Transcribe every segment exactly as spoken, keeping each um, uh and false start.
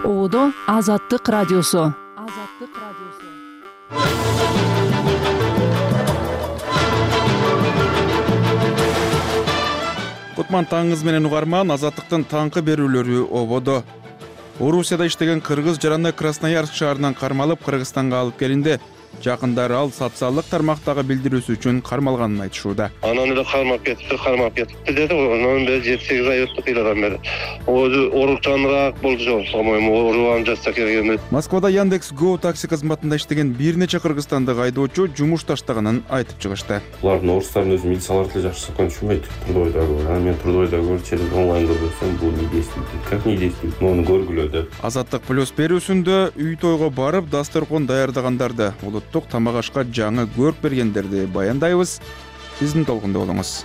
Оодо Азаттык радиосу. Азаттык радиосу. Кутман таңыңыз менен угарман. Азаттыктын таңкы берүүлөрү ободо. Орусияда иштеген кыргыз жараны Красноярск шаарынан кармалып Кыргызстанга алып келинди. Жакындары ал социалдык тармактагы билдирүүсү үчүн кармалганын айтышууда. Анан эле кармап кетипти, кармап кетипти деди. Анан бери жети сегиз ай өттү кыйладан бери. Өзү орукчаныраак болду, по-моему, оруган жатса келген. Москвада Яндекс.Го такси кызматында иштеген бир нече кыргызстандык айдоочу жумуш таштаганын айтып чыгышты. Булардын орустардын өзү милициялар деле жакшы закон түшүнбөйт. Трудовойда көрүп, анан мен трудовойда көрүп, через онлайнда көрсөм, бул не действует. Как не действует? Муну көргүлө деп. Азаттык плюс берүүсүндө үй тойго барып, дасторкон даярдагандарды, улуттук тамак ашка жаңы көрк бергендерди баяндайбыз. Биздин толкунда болуңуз.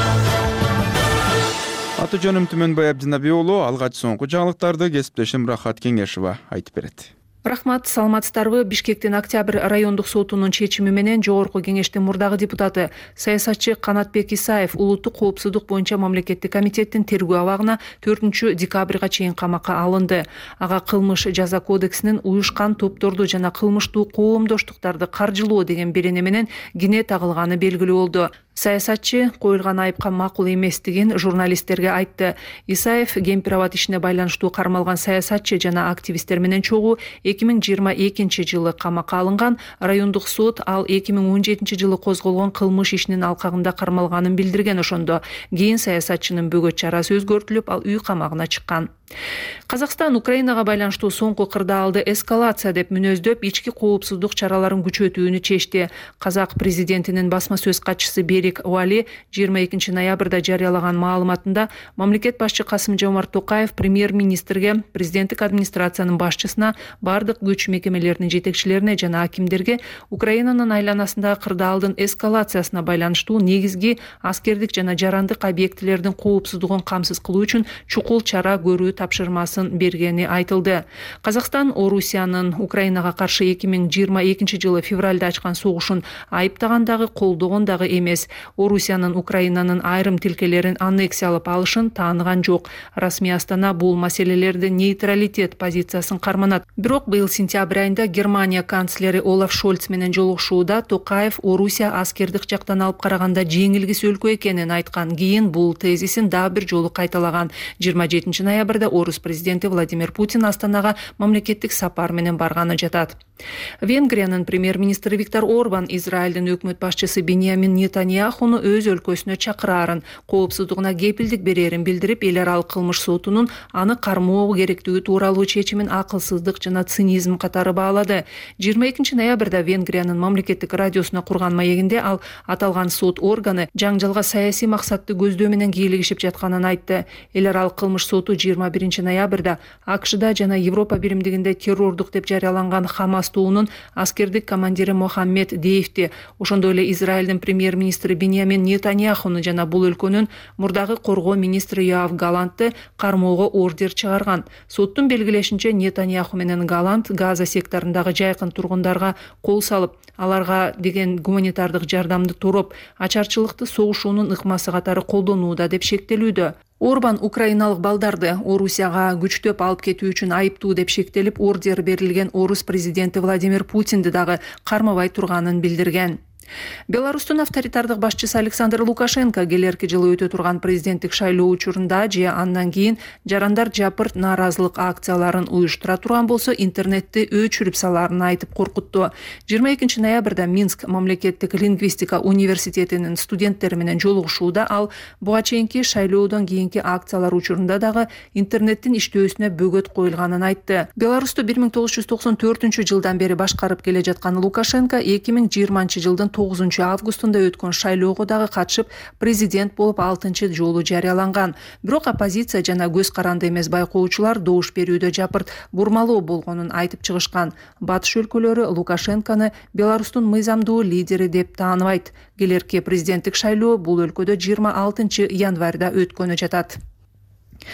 Аты жөнүм Түмөнбай Абдинабий уулу, алгач соңку жаңылыктарды кесиптешим Рахат Кеңешова айтып берет. Рахмат, саламатсыздарбы? Бишкектин Октябрь райондук сотунун чечими менен Жогорку Кеңештин мурдагы депутаты, саясатчы Канатбек Исаев улуттук коопсуздук боюнча мамлекеттик комитеттин тергөө абагына төртүнчү декабрга чейин камакка алынды. Ага кылмыш жаза кодексинин уюшкан топторду жана кылмыштуу коомдоштуктарды каржылоо деген берене менен кине тагылганы белгилүү болду. Саясатчы коюлган айыпка макул эместигин журналисттерге айтты. Исаев кемпир абад ишине байланыштуу кармалган саясатчы жана активисттер менен чогуу эки миң жыйырма экинчи жылы камакка алынган. Райондук сот ал эки миң он жетинчи жылы козголгон кылмыш ишинин алкагында кармалганын билдирген. Ошондо кийин саясатчынын бөгөт чарасы өзгөртүлүп, ал үй камагына чыккан. Казакстан Украинага байланыштуу соңку кырдаалды эскалация деп мүнөздөп, ички коопсуздук чараларын күчөтүүнү чечти. Казак президентинин басма сөз катчысы Берик Уали жыйырма экинчи ноябрда жарыялаган маалыматында мамлекет башчы Касым-Жомарт Токаев премьер-министрге, президенттик администрациянын башчысына, бардык күч мекемелеринин жетекчилерине жана акимдерге Украинанын айланасындагы кырдаалдын эскалациясына байланыштуу негизги аскердик жана жарандык объектилердин коопсуздугун камсыз кылуу үчүн чукул чара көрүү тапшырмасын бергени айтылды. Казакстан Орусиянын Украинага каршы эки миң жыйырма экинчи жылы февралда ачкан согушун айыптаган дагы, колдогон дагы эмес. Орусиянын Украинанын айрым тилкелерин аннексиялап алышын тааныган жок. Расмий Астана бул маселелерди нейтралитет позициясын карманат. Бирок быйыл сентябрь айында Германия канцлери Олаф Шольц менен жолугушууда Токаев Орусия аскердик жактан алып караганда жеңилгис өлкө экенин айткан. Кийин бул тезисин дагы бир жолу кайталаган. жыйырма жетинчи ноябрда Орус президенти Владимир Путин Астанага мамлекеттик сапар менен барганы жатат. Венгриянын премьер-министри Виктор Орбан Израилдин өкмөт башчысы Биньямин Нетаньяхуну өз өлкөсүнө чакырарын, коопсуздугуна кепилдик берерин билдирип, эл аралык кылмыш сотунун аны кармоо керектиги тууралуу чечимин акылсыздык жана цинизм катары баалады. жыйырма экинчи ноябрда Венгриянын мамлекеттик радиосуна курган маегинде ал аталган сот органы жаңжалга саясий максатты көздөө менен кийлигишип жатканын айтты. Эл аралык кылмыш соту жыйырма биринчи ноябрда АКШда жана Европа биримдигинде террордук деп жарыяланган Хамас туунун аскердик командири Мохаммед Деевти, ошондой эле Израилдин премьер-министри Биньямин Нетаньяхуну жана бул өлкөнүн мурдагы коргоо министри Йоав Галантты кармоого ордер чыгарган. Соттун белгилешинче, Нетаньяху менен Галант Газа секторундагы жайкын тургундарга кол салып, аларга деген гуманитардык жардамды тороп, ачарчылыкты согушуунун ыкмасы катары колдонууда деп шектелүүдө. Орбан украиналык балдарды Орусияга күчтөп алып кетүү үчүн айыптуу деп шектелип, ордер берилген Орус президенти Владимир Путинди дагы кармабай турганын билдирген. Беларустун авторитардык башчысы Александр Лукашенко келерки жылы өтө турган президенттик шайлоо учурунда же андан кийин жарандар жапырт нааразылык акцияларын уюштура турган болсо, интернетти өчүрүп саларын айтып коркутту. жыйырма экинчи ноябрда Минск мамлекеттик лингвистика университетинин студенттери менен жолугушууда ал буга чейинки шайлоодон кийинки акциялар учурунда дагы интернеттин иштөөсүнө бөгөт коюлганын айтты. Беларусту бир миң тогуз жүз токсон төртүнчү жылдан бери башкарып келе жаткан Лукашенко эки миң жыйырманчы жылдын тогузунчу августунда өткөн шайлоого дагы катышып, президент болуп алтынчы жолу жарыяланган. Бирок оппозиция жана көз каранды эмес байкоочулар добуш берүүдө жапырт бурмалоо болгонун айтып чыгышкан. Батыш өлкөлөрү Лукашенкону Беларустун мыйзамдуу лидери деп тааныбайт. Келерки президенттик шайлоо бул өлкөдө жыйырма алтынчы январда өткөнү жатат.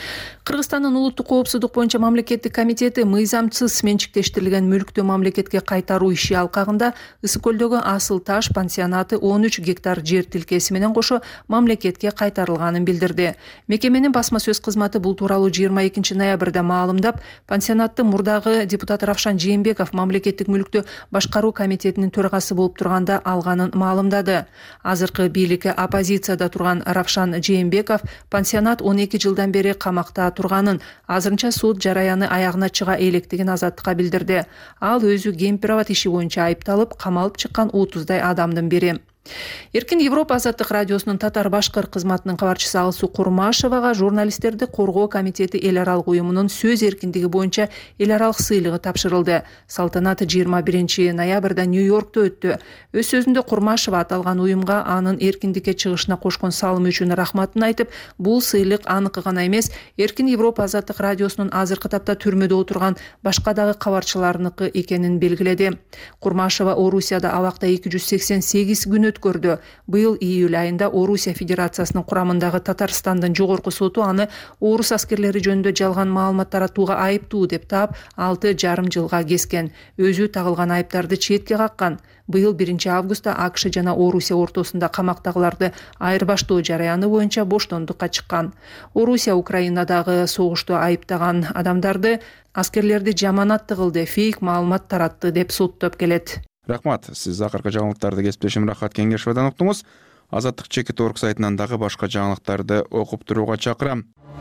Кыргызстандын улуттук коопсуздук боюнча мамлекеттик комитети мыйзамсыз менчиктештирилген мүлктү мамлекетке кайтаруу иши алкагында Ысык көлдөгү Асыл Таш пансионаты он үч гектар жер тилкеси менен кошо мамлекетке кайтарылганын билдирди. Мекеменин басма сөз кызматы бул тууралуу жыйырма экинчи ноябрда маалымдап, пансионаттын мурдагы депутат Равшан Жээнбеков мамлекеттик мүлктү башкаруу комитетинин төрагасы болуп турганда алганын маалымдады. Азыркы бийликке оппозицияда турган Равшан Жээнбеков пансионат он эки жылдан бери камакта турганын, азырынча суд жараяны аягына чыга электигин Азаттыкка билдирди. Ал өзү гемпирабад иши боюнча айыпталып, камалып чыккан отуздай адамдын бири. Эркин Европа Азаттык радиосунун татар-башкыр кызматынын кабарчысы Алсуу Курмашевага журналисттерди коргоо комитети эл аралык уюмунун сөз эркиндиги боюнча эл аралык сыйлыгы тапшырылды. Салтанат жыйырма биринчи ноябрда Нью-Йоркто өттү. Өз сөзүндө Курмашева аталган уюмга анын эркиндикке чыгышына кошкон салымы үчүн рахматын айтып, бул сыйлык аныкы гана эмес, Эркин Европа Азаттык радиосунун азыркы тапта түрмөдө отурган башка дагы кабарчыларыныкы экенин белгиледи. Курмашева Орусияда абакта эки жүз сексен сегиз күн өткөрдү. Быйыл июль айында Орусия Федерациясынын курамындагы Татарстандын жогорку соту аны орус аскерлери жөнүндө жалган маалымат таратууга айыптуу деп таап, алты жарым жылга кескен. Өзү тагылган айыптарды четке каккан. Быйыл биринчи августта АКШ жана Орусия ортосунда камактагыларды айырбаштоо жараяны боюнча боштондукка чыккан. Орусия Украинадагы согушту айыптаган адамдарды аскерлерди жаманатты кылды, фейк маалымат таратты деп соттоп келет. Рахмат, сиз акыркы жаңылыктарды кесиптешим Рахат Кеңешовдон уктуңуз. Азаттык чекит орг сайтынан дагы башка жаңылыктарды окуп турууга чакырам.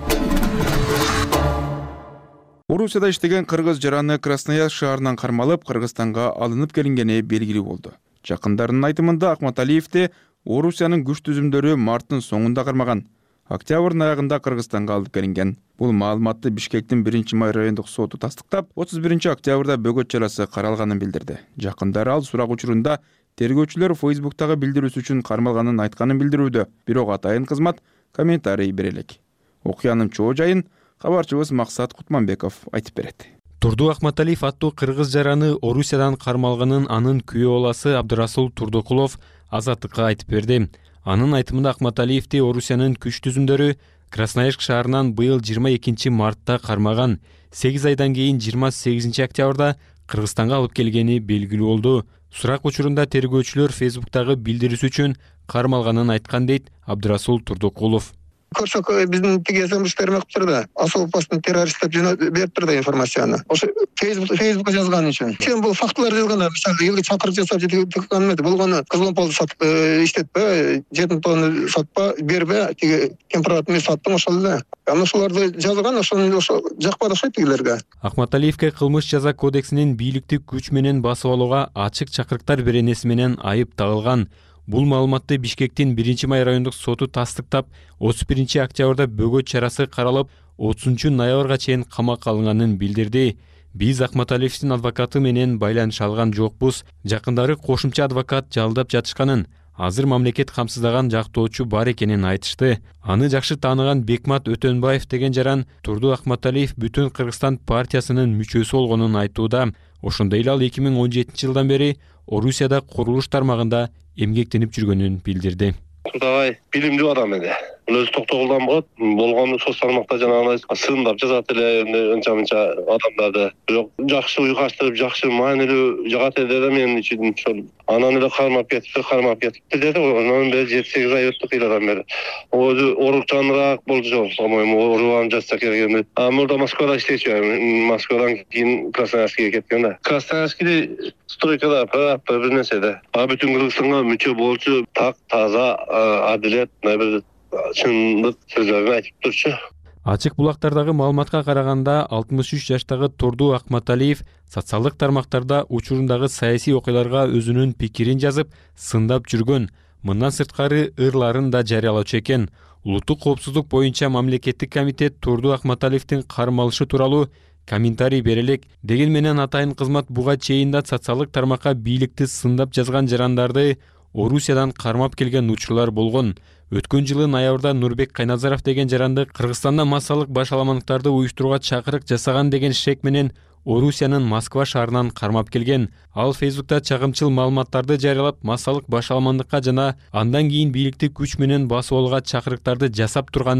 Орусияда иштеген кыргыз жараны Красноярск шаарынан кармалып, Кыргызстанга алынып келингени белгилүү болду. Жакындарынын айтымында Акматалиевди Орусиянын күч түзүмдөрү марттын соңунда кармаган. Октябрдын аягында Кыргызстанга алып келинген. Бул маалыматты Бишкектин биринчи май райондук соту тастыктап, отуз биринчи октябрда бөгөт чарасы каралганын билдирди. Жакындары ал сурак учурунда тергөөчүлөр Фейсбуктагы билдирүүсү үчүн кармалганын айтканын билдирүүдө. Бирок атайын кызмат комментарий бере элек. Окуянын чоо жайын кабарчыбыз Максат Кутманбеков айтып берет. Турду Акматалиев аттуу кыргыз жараны Орусиядан кармалганын анын күйөө баласы Абдырасул Турдукулов Азаттыкка айтып берди. Анын айтымында Акматалиевди Орусиянын күч түзүмдөрү Красноярск шаарынан быйыл жыйырма экинчи мартта кармаган. сегиз айдан кийин жыйырма сегизинчи октябрда Кыргызстанга алып келгени белгилүү болду. Сурак учурунда тергөөчүлөр Фейсбуктагы билдирүүсү үчүн кармалганын айткан дейт Абдырасул Турдукулов. Көрсөк биздин тиги СМС бермекпир да, асыл постун террорист деп берип турду информацияны. Ошо Facebook Facebookка жазган үчүн. Сен бул фактылар жазганда, мисалы, элге чакырык жасап жеткан эмес. Бул гана кызыломпол сатып иштетпе, жетим тонны сатпа, бербе, тиги температураны саттым ошол эле. Аны ошолорду жазган, ошону ошо жакпады ошо тигилерге. Акматалиевке кылмыш жаза кодексинин бийликти күч менен басып алууга ачык чакырыктар беренеси менен айып тагылган. Бул маалыматты Бишкектин биринчи май райондук соту тастыктап, отуз биринчи октябрда бөгөт чарасы каралып, отузунчу ноябрга чейин камакка алынганын билдирди. Биз Акматалиевдин адвокаты менен байланыш алган жокпуз. Жакындары кошумча адвокат жалдап жатышканын, азыр мамлекет камсыздаган жактоочу бар экенин айтышты. Аны жакшы тааныган Бекмат Өтөнбаев деген жаран Турду Акматалиев бүтүн Кыргызстан партиясынын мүчөсү болгонун айтууда. Ошондой эле ал эки миң он жетинчи жылдан бери Орусияда курулуш тармагында эмгектенип жүргөнүн билдирди. Кудагай билимдүү адам эди. Өзү токтогулдан болот, болгону соц тармакта жанагындай сындап жазат эле анча-мынча адамдарды. Бирок жакшы уйгаштырып, жакшы маанилүү жагат эди да мен үчүн ошол. Анан эле кармап кетип, кармап кетип деди. Анан бери жети сегиз ай өттү кыйладан бери. Өзү орукчанраак болчу, по-моему, урубан жатса керек. А мурда Москвада иштечү, Москвадан кийин Красноярскке кеткен да. Красноярскиде стройкада бир нерсе да. А бүтүн Кыргызстанга мүчө болчу, так, таза, адилет, бир чындык сөздөрүн айтып турчу. Ачык булактардагы маалыматка караганда алтымыш үч жаштагы Турду Акматалиев социалдык тармактарда учурундагы саясий окуяларга өзүнүн пикирин жазып, сындап жүргөн. Мындан сырткары ырларын да жарыялоочу экен. Улуттук коопсуздук боюнча мамлекеттик комитет Турду Акматалиевдин кармалышы тууралуу комментарий бере элек. Деген менен атайын кызмат буга чейин да социалдык тармакка бийликти сындап жазган жарандарды Орусиядан кармап келген учурлар болгон. Өткөн жылы ноябрда Нурбек Кайназаров деген жаранды Кыргызстанда массалык башаламандыктарды уюштурууга чакырык жасаган деген шек менен Орусиянын Москва шаарынан кармап келген. Ал Фейсбукта чагымчыл маалыматтарды жарыялап, массалык башаламандыкка жана андан кийин бийликти күч менен басып алууга чакырыктарды жасап турганы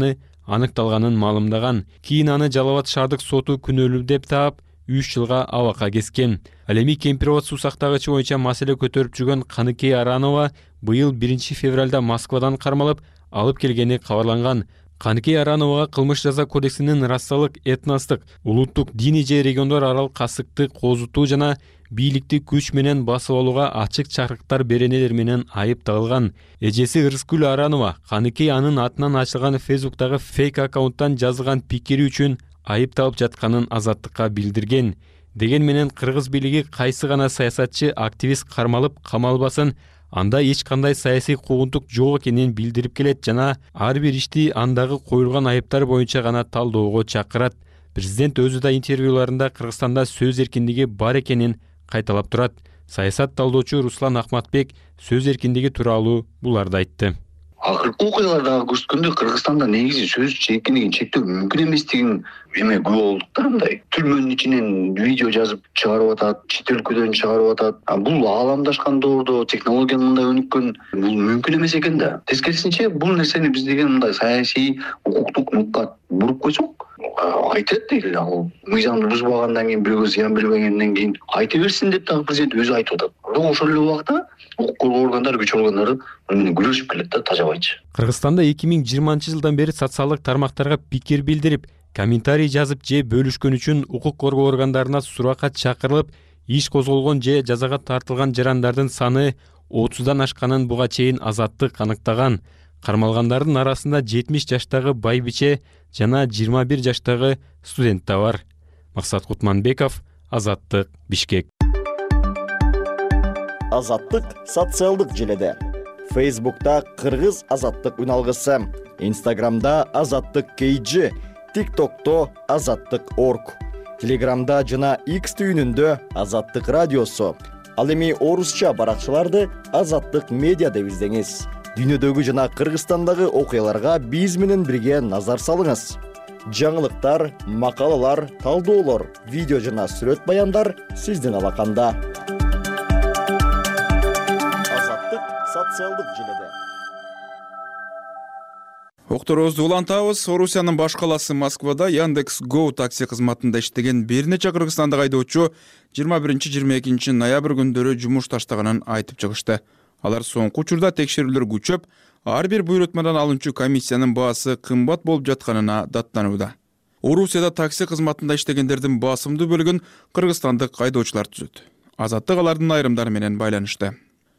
аныкталганын маалымдаган. Кийин аны Жалал Абад шаардык соту күнөөлүү деп таап, үч жылга абакка кескен. Ал эми Кемпир-Абад суу сактагычы боюнча маселе көтөрүп жүргөн Каныкей Аранова быйыл биринчи февралда Москвадан кармалып алып келгени кабарланган. Каныкей Арановага кылмыш жаза кодексинин расалык, этностук, улуттук, диний же региондор аралык касыкты козутуу жана бийликти күч менен басып алууга ачык чакырыктар беренелер менен айып тагылган. Эжеси Ырыскүл Аранова Каныкей анын атынан ачылган Фейсбуктагы фейк аккаунттан жазылган пикири үчүн айыпталып жатканын Азаттыкка билдирген. Деген менен кыргыз бийлиги кайсы гана саясатчы, активист кармалып камалбасын, анда эч кандай саясий куугунтук жок экенин билдирип келет жана ар бир ишти андагы коюлган айыптар боюнча гана талдоого чакырат. Президент өзү да интервьюларында Кыргызстанда сөз эркиндиги бар экенин кайталап турат. Саясат талдоочу Руслан Ахматбек сөз эркиндиги тууралуу буларды айтты. Акыркы окуялардагы көрсөткөндөй Кыргызстанда негизи сөз эркиндигин чектөө мүмкүн эместигин эме күбө болдук да мындай. Түрмөнүн ичинен видео жазып чыгарып атат, чет өлкөдөн чыгарып атат. Бул ааламдашкан доордо технология мындай өнүккөн, бул мүмкүн эмес экен да. Тескерисинче бул нерсени биз деген мындай саясий, укуктук нукка буруп койсок, айтат дейли, ал мыйзамды бузбагандан кийин, бирөөгө зыян бербегенден кийин айта берсин деп дагы президент өзү айтып атат. Бирок ошол эле убакта укук коргоо органдары, күч органдары менен күрөшүп келет да, тажабайчы. Кыргызстанда эки миң жыйырманчы жылдан бери социалдык тармактарга пикир билдирип, комментарий жазып же бөлүшкөн үчүн укук коргоо органдарына суракка чакырылып, иш козголгон же жазага тартылган жарандардын саны отуздан ашканын буга чейин Азаттык аныктаган. Кармалгандардын арасында жетимиш жаштагы байбиче жана жыйырма бир жаштагы студент да бар. Максат Кутманбеков, Азаттык, Бишкек. Азаттык социалдык желеде. Фейсбукта Кыргыз Азаттык үналгысы, Инстаграмда Азаттык кей джи, ТикТокто Азаттык точка орг, Телеграмда жана X түйүнүндө Азаттык радиосу. Ал эми орусча баракчаларды Азаттык медиа деп издеңиз. Дүйнөдөгү жана Кыргызстандагы окуяларга биз менен бирге назар салыңыз. Жаңылыктар, макалалар, талдоолор, видео жана сүрөт баяндар сиздин алаканда. Азаттык социалдык желеде. Окторубузду улантабыз. Орусиянын баш каласы Москвада Яндекс.Го такси кызматында иштеген бир нече кыргызстандык айдоочу жыйырма биринчи жыйырма экинчи ноябрь күндөрү жумуш таштаганын айтып чыгышты. Алар соңку учурда текшерүүлөр күчөп, ар бир буйрутмадан алынчу комиссиянын баасы кымбат болуп жатканына даттанууда. Орусияда такси кызматында иштегендердин басымдуу бөлүгүн кыргызстандык айдоочулар түзөт. Азаттык алардын айрымдары менен байланышты.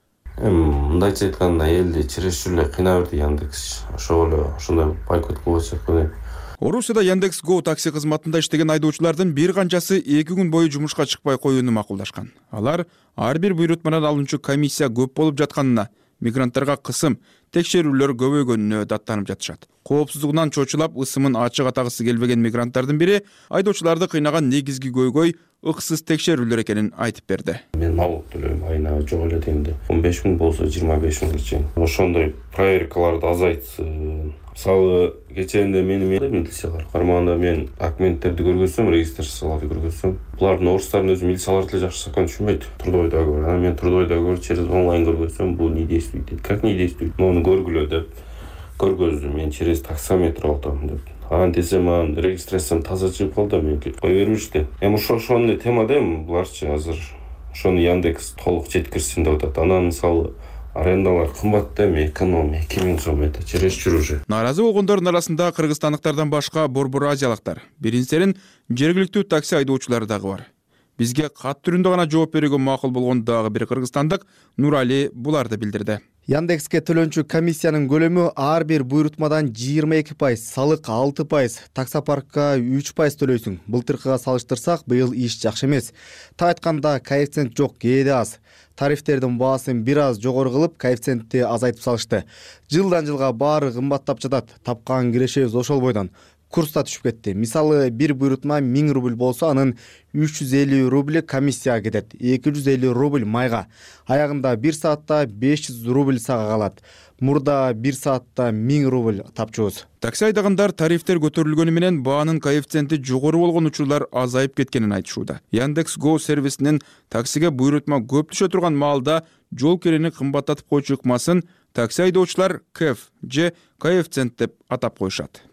Мындайча айтканда, элди чересчур эле кыйнап берди Яндекс. Ошол эле ошондой бойкот кылып атат. Орусияда Яндекс.Го такси кызматында иштеген айдоочулардын бир канчасы эки күн бою жумушка чыкпай коюуну макулдашкан. Алар ар бир буйрутмадан алынчу комиссия көп болуп жатканына, мигранттарга кысым, текшерүүлөр көбөйгөнүнө даттанып жатышат. Коопсуздугунан чочулап, ысымын ачык атагысы келбеген мигранттардын бири айдоочуларды кыйнаган негизги көйгөй ыксыз текшерүүлөр экенин айтып берди. Мен налог төлөйм, айына жок эле дегенде он беш миң болсо жыйырма беш миңге чейин. Ошондой проверкаларды азайтсын. Мисалы, кечээинде мени милициялар кармаганда мен документтерди көргөзсөм, регистрацияларды көргөзсөм, булардын орустардын өзү милициялар деле жакшы закон түшүнбөйт. Трудовой договор. Анан мен трудовой договор через онлайн көргөзсөм, бул не действует дейт. Как не действует? Муну көргүлө деп көргөздүм. Мен через таксометр алдым деп. Анан десем, анан регистрациям таза чыгып калды, мен кой бермишти. Эми ошо ошону темада эми буларчы азыр ошону Яндекс толук жеткирсин деп атат. Анан мисалы арендалар кымбат да, эми эконом эки миң сом это чересчур уже. Нааразы болгондордун арасында кыргызстандыктардан башка борбор азиялыктар, биринчиден жергиликтүү такси айдоочулары дагы бар. Бизге кат түрүндө гана жооп берүүгө макул болгон дагы бир кыргызстандык Нурали буларды билдирди. Яндекске төлөнчү комиссиянын көлөмү ар бир буйрутмадан жыйырма эки пайыз, салык алты пайыз, таксопаркка үч пайыз төлөйсүң. Былтыркыга салыштырсак, быйыл иш жакшы эмес. Та айтканда коэффициент жок, кээде аз. Тарифтердин баасын бир аз жогору кылып, коэффициентти азайтып салышты. Жылдан жылга баары кымбаттап жатат. Тапкан кирешебиз ошол бойдон. Курс да түшүп кетти. Мисалы, бир буйрутма миң рубль болсо, анын үч жүз элүү рубль комиссияга кетет, эки жүз элүү рубль майга. Аягында бир саатта беш жүз рубль сага калат. Мурда бир саатта миң рубль тапчубуз. Такси айдагандар тарифтер көтөрүлгөнү менен баанын коэффициенти жогору болгон учурлар азайып кеткенин айтышууда. Яндекс.Го сервисинин таксиге буйрутма көп түшө турган маалда жол керени кымбаттатып койчу ыкмасын такси айдоочулар кэф же коэффициент деп атап коюшат.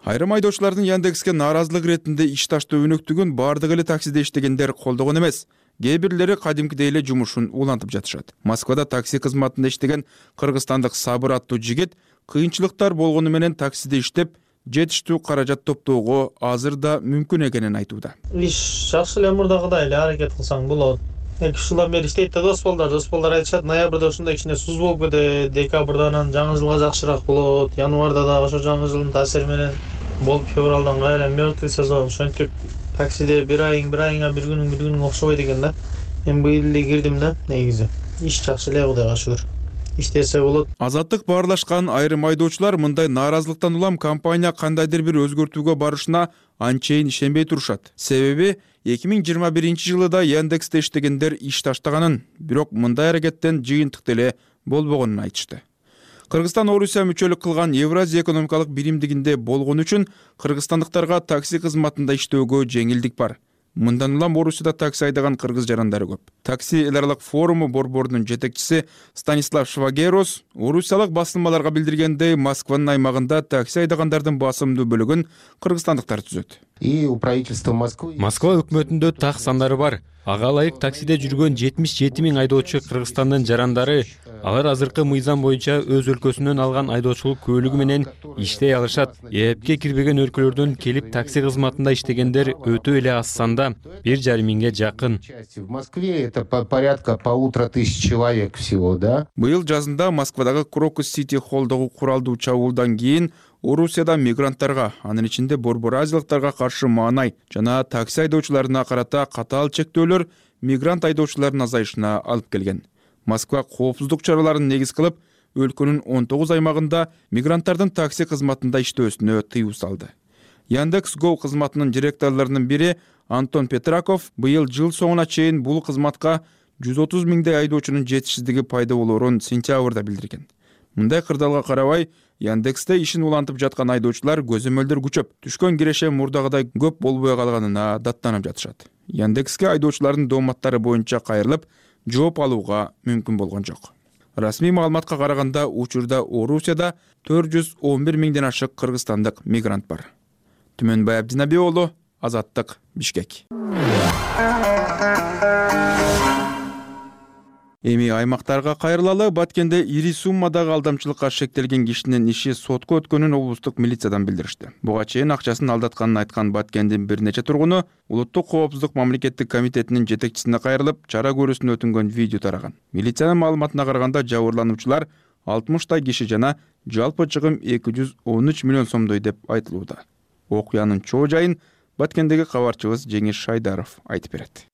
Айрым айдоочулардын Яндекске нааразылык иретинде иш таштоо өнөктүгүн бардык эле таксиде иштегендер колдогон эмес. Кээ бирлери кадимкидей эле жумушун улантып жатышат. Москвада такси кызматында иштеген кыргызстандык Сабыр аттуу жигит кыйынчылыктар болгону менен таксиде иштеп, жетиштүү каражат топтоого азыр да мүмкүн экенин айтууда. Иш жакшы эле мурдагыдай эле аракет кылсаң болот. эки үч жылдан бери иштейт да досболдар, досболдар айтышат, ноябрда ушундай кичине суз болуп кетет, декабрда анан жаңы жылга жакшыраак болот, январда да ошо жаңы жылдын таасири менен болуп февралдан кайра мертвый сезон. Ошентип таксиде бир айың, бир айыңа бир күнүң, бир күнүң окшобойт экен да. Мен быйыл эле кирдим да, негизи. Иш жакшы эле, Кудайга шүгүр. Иштесе болот. Азаттык баарлашкан айрым айдоочулар мындай нааразылыктан улам компания кандайдыр бир өзгөртүүгө барышына анчейин ишенбей турушат. Себеби эки миң жыйырма биринчи жылы да Яндексте иштегендер иш таштаганын, бирок мындай аракеттен жыйынтык деле болбогонун айтышты. Кыргызстан Орусия мүчөлүк кылган Евразия экономикалык биримдигинде болгон үчүн кыргызстандыктарга такси кызматында иштөөгө жеңилдик бар. Мындан улам Орусияда такси айдаган кыргыз жарандары көп. Такси эл аралык форуму борборунун жетекчиси Станислав Швагерос орусиялык басылмаларга билдиргендей, Москванын аймагында такси айдагандардын басымдуу бөлүгүн кыргызстандыктар түзөт. Москва өкмөтүндө так сандары бар. Ага ылайык таксиде жүргөн жетимиш жети миң айдоочу Кыргызстандын жарандары. Алар азыркы мыйзам боюнча өз өлкөсүнөн алган айдоочулук көлүгү менен иштей алышат. Эпке кирбеген өлкөлөрдөн келип такси кызматында иштегендер өтө эле аз санда, бир жарым миңге жакын. В Москве это порядка полутора тысяч человек всего, да? Быйыл жазында Москвадагы Крокус Сити холлдогу куралдуу чабуулдан кийин Орусияда мигранттарга, анын ичинде борбор азиялыктарга каршы маанай жана такси айдоочуларына карата катаал чектөөлөр мигрант айдоочулардын азайышына алып келген. Москва коопсуздук чараларын негиз кылып, өлкөнүн он тогуз аймагында мигранттардын такси кызматында иштөөсүнө тыюу салды. Яндекс.Го кызматынын директорлорунун бири Антон Петраков быйыл жыл соңуна чейин бул кызматка жүз отуз миңдей айдоочунун жетишсиздиги пайда болоорун сентябрда билдирген. Мындай кырдаалга карабай, Яндексте ишин улантып жаткан айдоочулар көзөмөлдөр күчөп, түшкөн киреше мурдагыдай көп болбой калганына даттанып жатышат. Яндекске айдоочулардын дооматтары боюнча кайрылып, жооп алууга мүмкүн болгон жок. Расмий маалыматка караганда, учурда Орусияда төрт жүз он бир миңден ашык кыргызстандык мигрант бар. Түмөнбай Абдинаби уулу, Азаттык, Бишкек. Эми аймактарга кайрылалы. Баткенде ири суммадагы алдамчылыкка шектелген кишинин иши сотко өткөнүн облустук милициядан билдиришти. Буга чейин акчасын алдатканын айткан Баткендин бир нече тургуну Улуттук коопсуздук мамлекеттик комитетинин жетекчисине кайрылып, чара көрүүсүнө өтүнгөн видео тараган. Милициянын маалыматына караганда, жабырлануучулар алтымыштай киши жана жалпы чыгым эки жүз он үч миллион сомдой деп айтылууда. Окуянын чоо жайын Баткендеги кабарчыбыз Жеңиш Шайдаров айтып берет.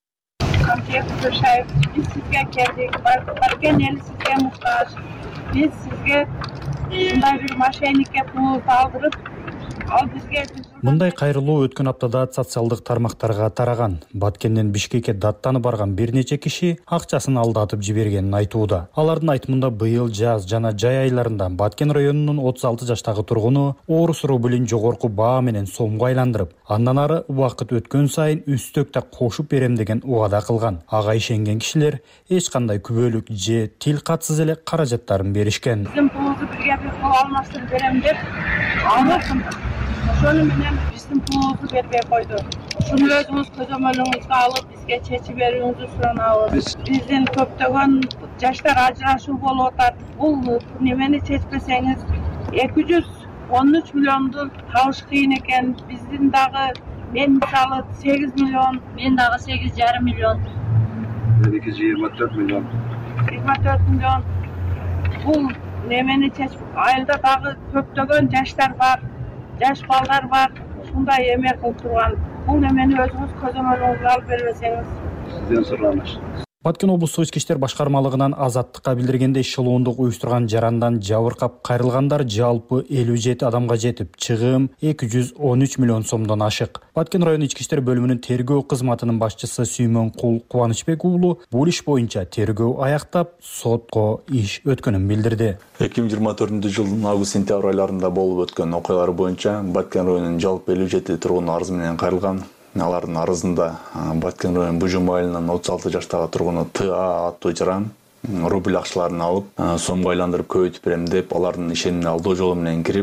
Biz sizge geldik, Batken eli sizge muhtaç. Biz sizge şunday bir maşenike pul saldırıp, al bizge... Мындай кайрылуу өткөн аптада социалдык тармактарга тараган. Баткенден Бишкекке даттанып барган бир нече киши акчасын алдатып жибергенин айтууда. Алардын айтымында быйыл жаз жана жай айларында Баткен районунун отуз алты жаштагы тургуну орус рублин жогорку баа менен сомго айландырып, андан ары убакыт өткөн сайын үстөк да кошуп берем деген убада кылган. Ага ишенген кишилер эч кандай күбөлүк же тил катсыз эле каражаттарын беришкен. Биздин пулубузду бирге бир кол алмаштырып берем деп алып ошону менен биздин пулубузду бербей койду. Ушуну өзүңүз көзөмөлүңүзгө алып, бизге чечип берүүңүздү суранабыз. Биздин көптөгөн жаштар ажырашуу болуп атат. Бул немени чечпесеңиз эки жүз он үч миллионду табыш кыйын экен. Биздин дагы мен мисалы сегиз миллион, мен дагы сегиз жарым миллион. Меники жыйырма төрт миллион. жыйырма төрт миллион. Бул немени чечип, айылда дагы көптөгөн жаштар бар. Жаш балдар бар, ушундай эме кылып турган. Бул немени өзүңүз көзөмөлүңүзгө алып бербесеңиз. Сизден сураныш. Баткен облустук ички иштер башкармалыгынан Азаттыкка билдиргендей, шылуундук уюштурган жарандан жабыркап кайрылгандар жалпы элүү жети адамга жетип, чыгым эки жүз он үч миллион сомдон ашык. Баткен району ички иштер бөлүмүнүн тергөө кызматынын башчысы Сүймөн Кул Кубанычбек уулу бул иш боюнча тергөө аяктап, сотко иш өткөнүн билдирди. эки миң жыйырма төртүнчү жылдын август-сентябрь айларында болуп өткөн окуялар боюнча Баткен районунун жалпы элүү жети тургуну арыз менен кайрылган. Алардын арызында Баткен району Бужум айылынын отуз алты жаштагы тургуну Т А аттуу жаран рубль акчаларын алып, сомго айландырып көбөйтүп берем деп, алардын ишенимине алдоо жолу менен кирип,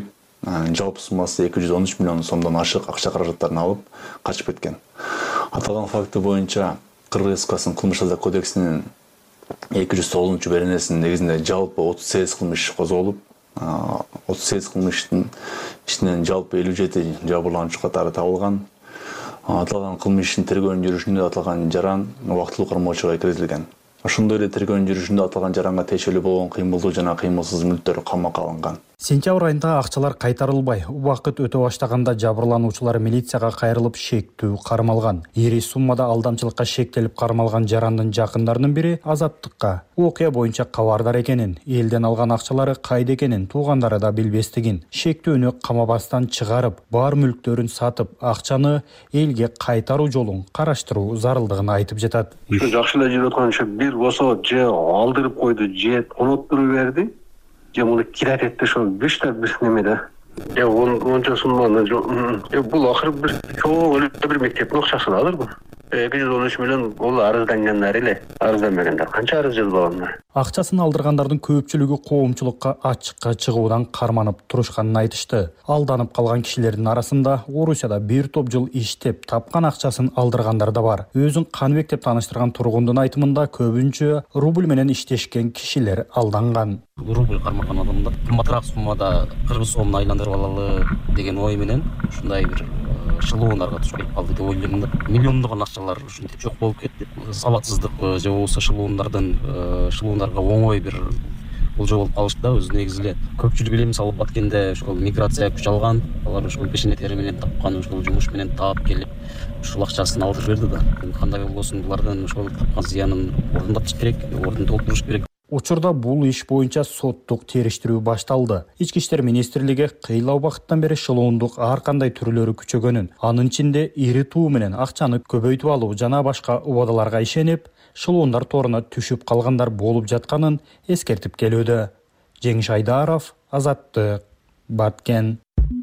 жалпы суммасы эки жүз он үч миллион сомдон ашык акча каражаттарын алып качып кеткен. Аталган факты боюнча Кыргыз Республикасынын кылмыш жаза кодексинин эки жүз тогузунчу беренесинин негизинде жалпы отуз сегиз кылмыш козголуп, отуз сегиз кылмыштын ичинен жалпы элүү жети жабырлануучу катары табылган. Аталган кылмыш ишин тергөөнүн жүрүшүндө аталган жаран убактылуу кармоочуга киргизилген. Ошондой эле тергөөнүн жүрүшүндө аталган жаранга тиешелүү болгон кыймылдуу жана кыймылсыз мүлктөр камакка алынган. Сентябрь айында акчалар кайтарылбай, убакыт өтө баштаганда жабырлануучулар милицияга кайрылып шектүү кармалган. Ири суммада алдамчылыкка шектелип кармалган жарандын жакындарынын бири Азаттыкка окуя боюнча кабардар экенин, элден алган акчалары кайда экенин туугандары да билбестигин, шектүүнү камабастан чыгарып, бар мүлктөрүн сатып, акчаны элге кайтаруу жолун караштыруу зарылдыгын айтып жатат. Жакшы эле жүрүп аткан ошо бир болсо же алдырып койду, же тоноттуруп берди. Я муну кират этти ошо бештер бир немеде. Я онча сумманы бул акыры бир чоң эле бир мектептин акчасын алыр. эки жүз он үч миллион бул арыздангандар эле, арызданбагандар. Канча арыз жазылгандар? Акчасын алдыргандардын көпчүлүгү коомчулукка ачыкка чыгуудан карманып турушканын айтышты. Алданып калган кишилердин арасында Орусияда бир топ жыл иштеп тапкан акчасын алдыргандар да бар. Өзүн Каныбек деп тааныштырган тургундун айтымында көбүнчө рубль менен иштешкен кишилер алданган. Рубль кармаган адамдар кымбатыраак суммада кыргыз сомун айландырып алалы деген ой менен ушундай бир шылуундарга түшүп калды деп ойлойм да. Миллиондогон акчалар ушинтип жок болуп кетти. Сабатсыздык же болбосо шылуундардын шылуундарга оңой бир болжол болуп калышты да. Өзү негизи эле көпчүлүк эле мисалы Баткенде ошол миграция күч алган, алар ошол пешене тери менен тапкан, ошол жумуш менен таап келип ушул акчасын алдырып берди да. Кандай болбосун булардын ошол тапкан зыянын ордондош керек, ордун толтуруш керек. Учурда бул иш боюнча соттук териштирүү башталды. Ички иштер министрлиги кыйла убакыттан бери шылуундук ар кандай түрлөрү күчөгөнүн, анын ичинде ири туу менен акчаны көбөйтүп алуу жана башка убадаларга ишенип, шылуундар торуна түшүп калгандар болуп жатканын эскертип келүүдө. Жеңиш Айдаров, Азаттык, Баткен.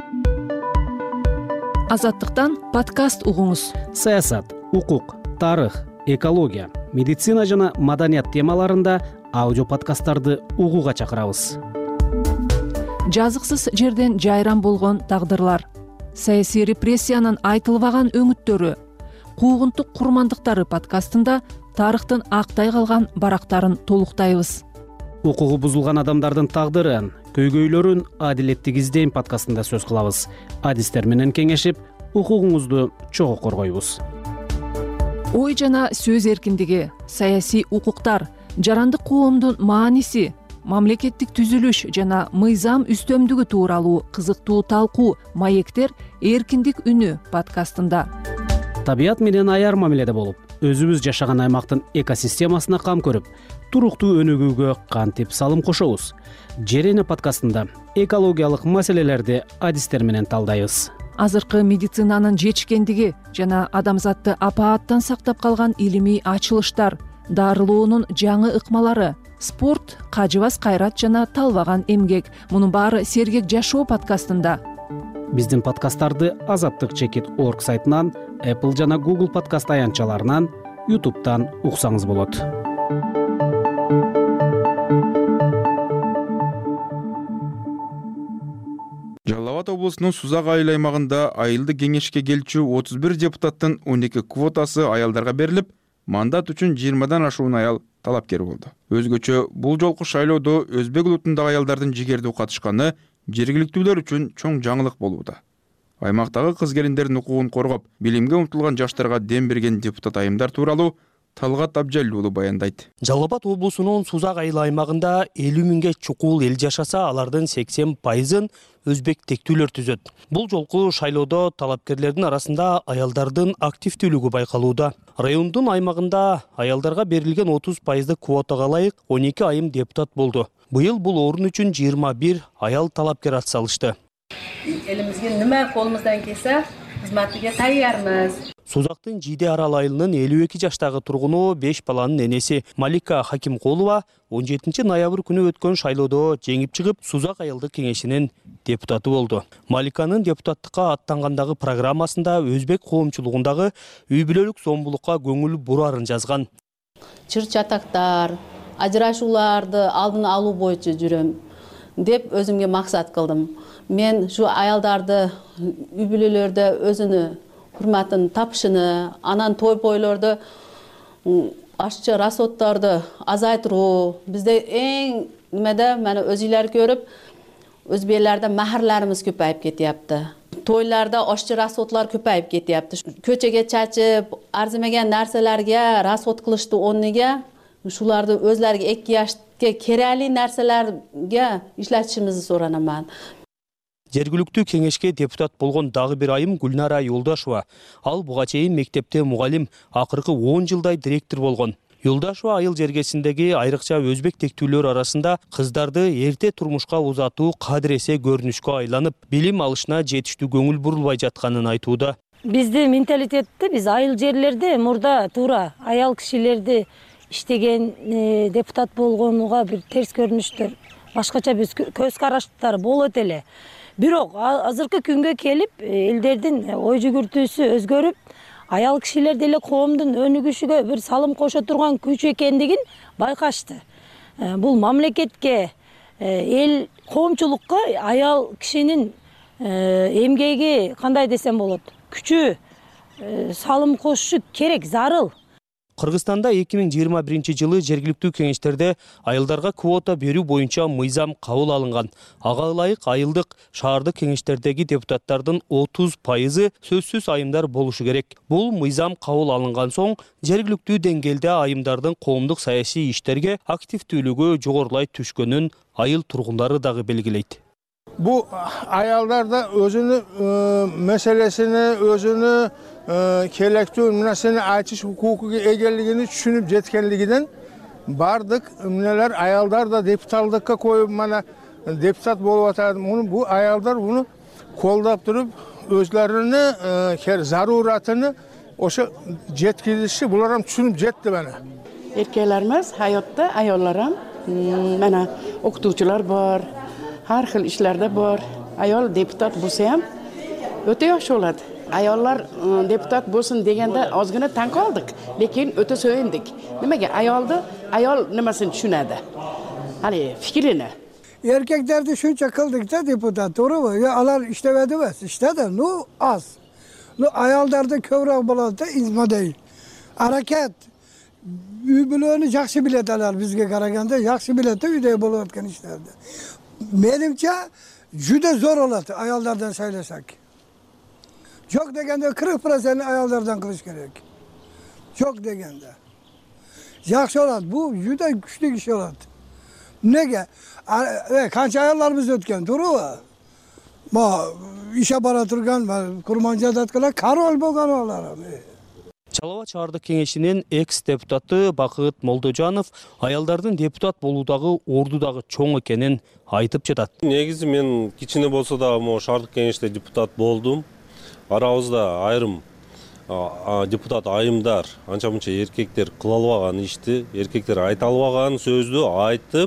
Азаттыктан подкаст угуңуз. Саясат, укук, тарых, экология, медицина жана маданият темаларында аудио подкасттарды угууга чакырабыз. Жазыксыз жерден жайран болгон тагдырлар, саясий репрессиянын айтылбаган өңүттөрү, куугунтук курмандыктары подкастында тарыхтын актай калган барактарын толуктайбыз. Укугу бузулган адамдардын тагдырын, көйгөйлөрүн адилеттик издейм подкастында сөз кылабыз. Адистер менен кеңешип, укугуңузду чогуу коргойбуз. Ой жана сөз эркиндиги, саясий укуктар, жарандык коомдун мааниси, мамлекеттик түзүлүш жана мыйзам үстөмдүгү тууралуу кызыктуу талкуу маектер эркиндик үнү подкастында. Табият менен аяр мамиледе болуп, өзүбүз жашаган аймактын экосистемасына кам көрүп, туруктуу өнүгүүгө кантип салым кошобуз. Жерене подкастында экологиялык маселелерди адистер менен талдайбыз. Азыркы медицинанын жетишкендиги жана адамзатты апааттан сактап калган илимий ачылыштар, дарылоонун жаңы ыкмалары, спорт, кажыбас кайрат жана талбаган эмгек. Мунун баары Сергек жашоо подкастында. Биздин подкасттарды азаттык чекит орг сайтынан, Apple жана Google подкаст аянтчаларынан, YouTube'дан уксаңыз болот. Жалал Абад облусунун Сузак айыл аймагында айылды кеңешке келчү отуз бир депутаттын он эки квотасы аялдарга берилип, мандат үчүн жыйырмадан ашуун аял талапкер болду. Өзгөчө бул жолку шайлоодо өзбек улутундагы аялдардын жигердүү катышканы жергиликтүүлөр үчүн чоң жаңылык болууда. Аймактагы кыз келиндердин укугун коргоп, билимге умтулган жаштарга дем берген депутат айымдар тууралуу Талгат Абжалил уулу баяндайт. Жалал Абад облусунун Сузак айыл аймагында элүү миңге чукул эл жашаса, алардын сексен пайызын өзбек тектүүлөр түзөт. Бул жолку шайлоодо талапкерлердин арасында аялдардын активдүүлүгү байкалууда. Райондун аймагында аялдарга берилген отуз пайыздык квотага ылайык он эки айым депутат болду. Быйыл бул орун үчүн жыйырма бир аял талапкер атсалышты. Элимизге неме колумуздан келсе, кызматыга таярмыз. Сузактын Жиде Арал айылынын элүү эки жаштагы тургуну беш баланын энеси Малика Хакимкулова он жетинчи ноябрь күнү өткөн шайлоодо жеңип чыгып, Сузак айылдык кеңешинин депутаты болду. Маликанын депутаттыкка аттангандагы программасында өзбек коомчулугундагы үй бүлөлүк зомбулукка көңүл бурарын жазган. Чыр чатактар, ажырашууларды алдын алуу боюнча жүрөм деп өзүмгө максат кылдым. мен şu ayaldарды үй бүлөлөрдө өзүнүн урматын тапышыны, анан той бойлордо ашчы расходдорду азайтыруу, бизде эң немеде мана өзүлөр көрүп, өзбейлерде махарларымыз көпайып кетияпты. Toylarda aşçı rasotlar köpayıp ketyapti. Köçege çaçıp, arzimagan narsalarga rasot qilishdi o'rniga, shularni o'zlariga ehtiyojga kerakli narsalarga ishlatishimizni so'ranaman. Жергиликтүү кеңешке депутат болгон дагы бир айым Гүлнара Юлдашева. Ал буга чейин мектепте мугалим, акыркы он жылдай директор болгон. Юлдашева айыл жергесиндеги айрыкча өзбек тектүүлөр арасында кыздарды эрте турмушка узатуу кадыресе көрүнүшкө айланып, билим алышына жетиштүү көңүл бурулбай жатканын айтууда. Бизди менталитетти биз айыл жерлерде мурда туура аял кишилерди иштеген депутат болгонуга бир терс көрүнүштөр, башкача биз көз караштар болот эле. Бирок азыркы күнгө келип элдердин ой жүгүртүүсү өзгөрүп, аял кишилер деле коомдун өнүгүшүгө бир салым кошо турган күч экендигин байкашты. Бул мамлекетке, эл коомчулукка аял кишинин эмгеги кандай десем болот, күчү салым кошушу керек, зарыл. Кыргызстанда эки миң жыйырма биринчи жылы жергиликтүү кеңештерде айылдарга квота берүү боюнча мыйзам кабыл алынган. Ага ылайык айылдык, шаардык кеңештердеги депутаттардын отуз пайызы сөзсүз айымдар болушу керек. Бул мыйзам кабыл алынган соң жергиликтүү деңгээлде айымдардын коомдук саясий иштерге активдүүлүгү жогорулай түшкөнүн айыл тургундары дагы белгилейт. Bu ayallarda özünü meselesini, özünü kelektiği ümnesini açış hukuku egeligini düşünüp jetkenliginden bardık ümneler ayallar da deputatlıkka koyup bana deputat bolup atardım. Onu bu ayallar bunu koldap durup özlerini zaruratını oşa jetkilişi bularam düşünüp jetti bana. Erkeklerimiz hayatta ayollarım bana okutuvchilar bor. Har xil ishlarda bor. Ayol deputat bo'lsa ham o'ta yaxshi bo'ladi. Ayollar deputat bo'lsin deganda ozgina tan qoldik, lekin o'ta so'yindik. Nimaga ayolni ayol nimasini tushunadi? Hali fikrini. Erkeklerdi shuncha qildikda deputat, to'g'rimi? Ya ular ishlamadi emas, ishladi, no az. No ayollarda ko'proq bo'ladi, izmaday. Harakat uy bilan yaxshi biladilar bizga qaraganda, yaxshi biladi uyda bo'layotgan ishlarda. Menimce juda zor oladi ayollardan saylasak. Çok degende kırk prosent ayollardan kılış gerek. Çok degende. Yaxşı oladi. Bu juda güçlü iş oladi. Nega? E, kancha ayollarimiz o'tgan, to'g'rimi? Ma ishga bora turgan, Kurmanjadagılar karol bo'lgan ular. Чалова шаардык кеңешинин экс-депутаты Бакыт Молдожанов аялдардын депутат болуудагы орду дагы чоң экенин айтып жатат. Негизи мен кичине болсо да могу шаардык кеңеште депутат болдум. Арабызда айрым депутат айымдар, анча мынча эркектер кыла албаган ишти, эркектер айта албаган сөздү айтып,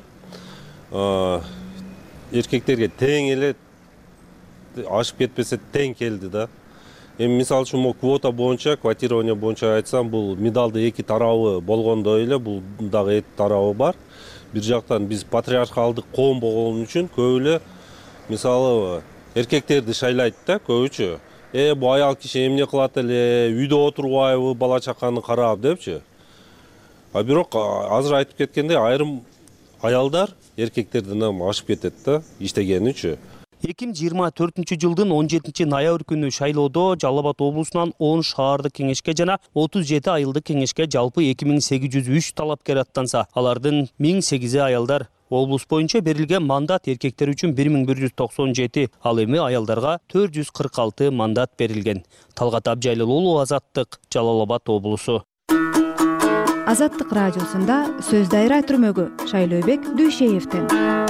эркектерге тең эле ашып кетпесе тең келди да. Эми мисалы үчүн квота боюнча, квотирование боюнча айтсам, бул медалды эки тарабы болгондой эле, бул дагы эки тарабы бар. Бир жактан биз патриархалдык коом болгон үчүн көп эле мисалы эркектерди шайлайт да көбүчө. Э, бу аял киши эмне кылат эле, үйдө отурбайбы, бала чаканы карап депчи. А бирок азыр айтып кеткендей, айрым аялдар эркектерден ашып кетет да, иштегени үчүн. эки миң жыйырма төртүнчү жылдын он жетинчи ноябрь күнү шайлоодо Жалал Абад облусунан он шаардык кеңешке жана отуз жети айылдык кеңешке жалпы эки миң сегиз жүз үч талапкер аттанса, алардын миң сегизи аялдар. Облус боюнча берилген мандат эркектер үчүн бир миң бир жүз токсон жети, ал эми аялдарга төрт жүз кырк алты мандат берилген. Талгат Абжайлыл уулу, Азаттык, Жалал Абад облусу. Азаттык радиосунда сөз дайра түрмөгү Шайлообек Дүйшеевдин.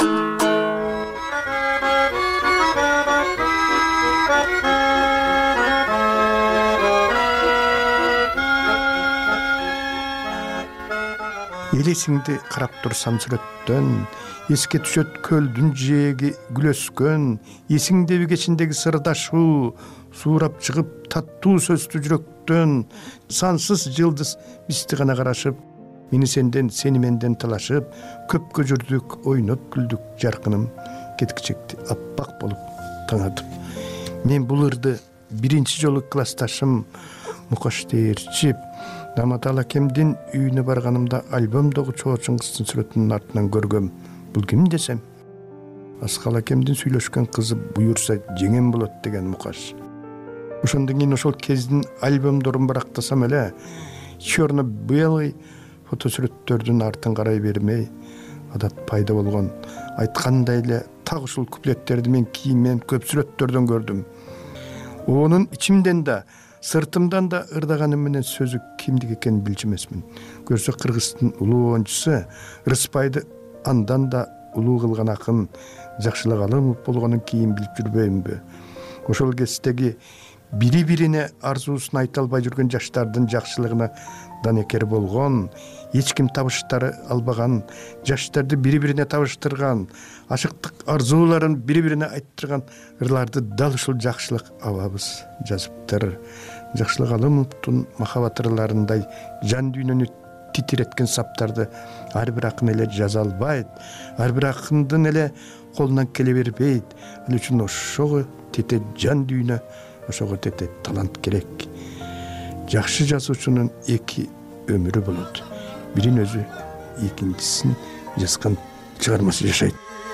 Елесіңді қарап тұрсам сүрөттөн, еске түшөт көлдүн жээги күлөскөн, есіңдеби кечиндеги сырдашуу, суурап чыгып таттуу сөздүү жүрөктөн, сансыз жылдыз бизди гана карашып, мени сенден, сени менден талашып, көпкө жүрдүк, ойноп күлдүк жаркыным, кеткичекти аппак болуп таңатып. Мен бұл ырды биринчи жолу классташым Мукаш Дээрчип Наматал акемдин үйүнө барганымда альбомдогу Чоо Чыңгыздын сүрөтүнүн артынан көргөм. Бул ким десем, Аскал акемдин сүйлөшкөн кызы буюрса жеңем болот деген Мукаш. Ошондон кийин ошол кездин альбомдорун барактасам эле черно-белый фотосүрөттөрдүн артын карай бермей адат пайда болгон. Айткандай эле так ушул куплеттерди мен кийинмен көп сүрөттөрдөн көрдүм. Онун ичимден да, сыртымдан да ырдаганым менен сөзү кимдик экенин билчү эмесмин. Көрсө Кыргыздын улуу оюнчусу Рыспайды андан да улуу кылган акын Жакшылык Алымов болгонун кийин билип жүрбөймүнбү? Ошол кездеги бири-бирине арзуусун айта албай жүргөн жаштардын жакшылыгына данекер болгон, эч ким табыштары албаган, жаштарды бири-бирине табыштырган, ашыктык арзууларын бири-бирине айттырган ырларды дал ушул Жакшылык абабыз жазыптыр. Жакшылык Алымовдун махабат ырларындай жан дүйнөнү титиреткен саптарды ар бир акын эле жаза албайт, ар бир акындын эле колунан келе бербейт. Ал үчүн ошого тете жан дүйнө, ошого тете талант керек. Жакшы жазуучунун эки өмүрү болот. Бирин өзү, экинчисин жазган чыгармасы жашайт.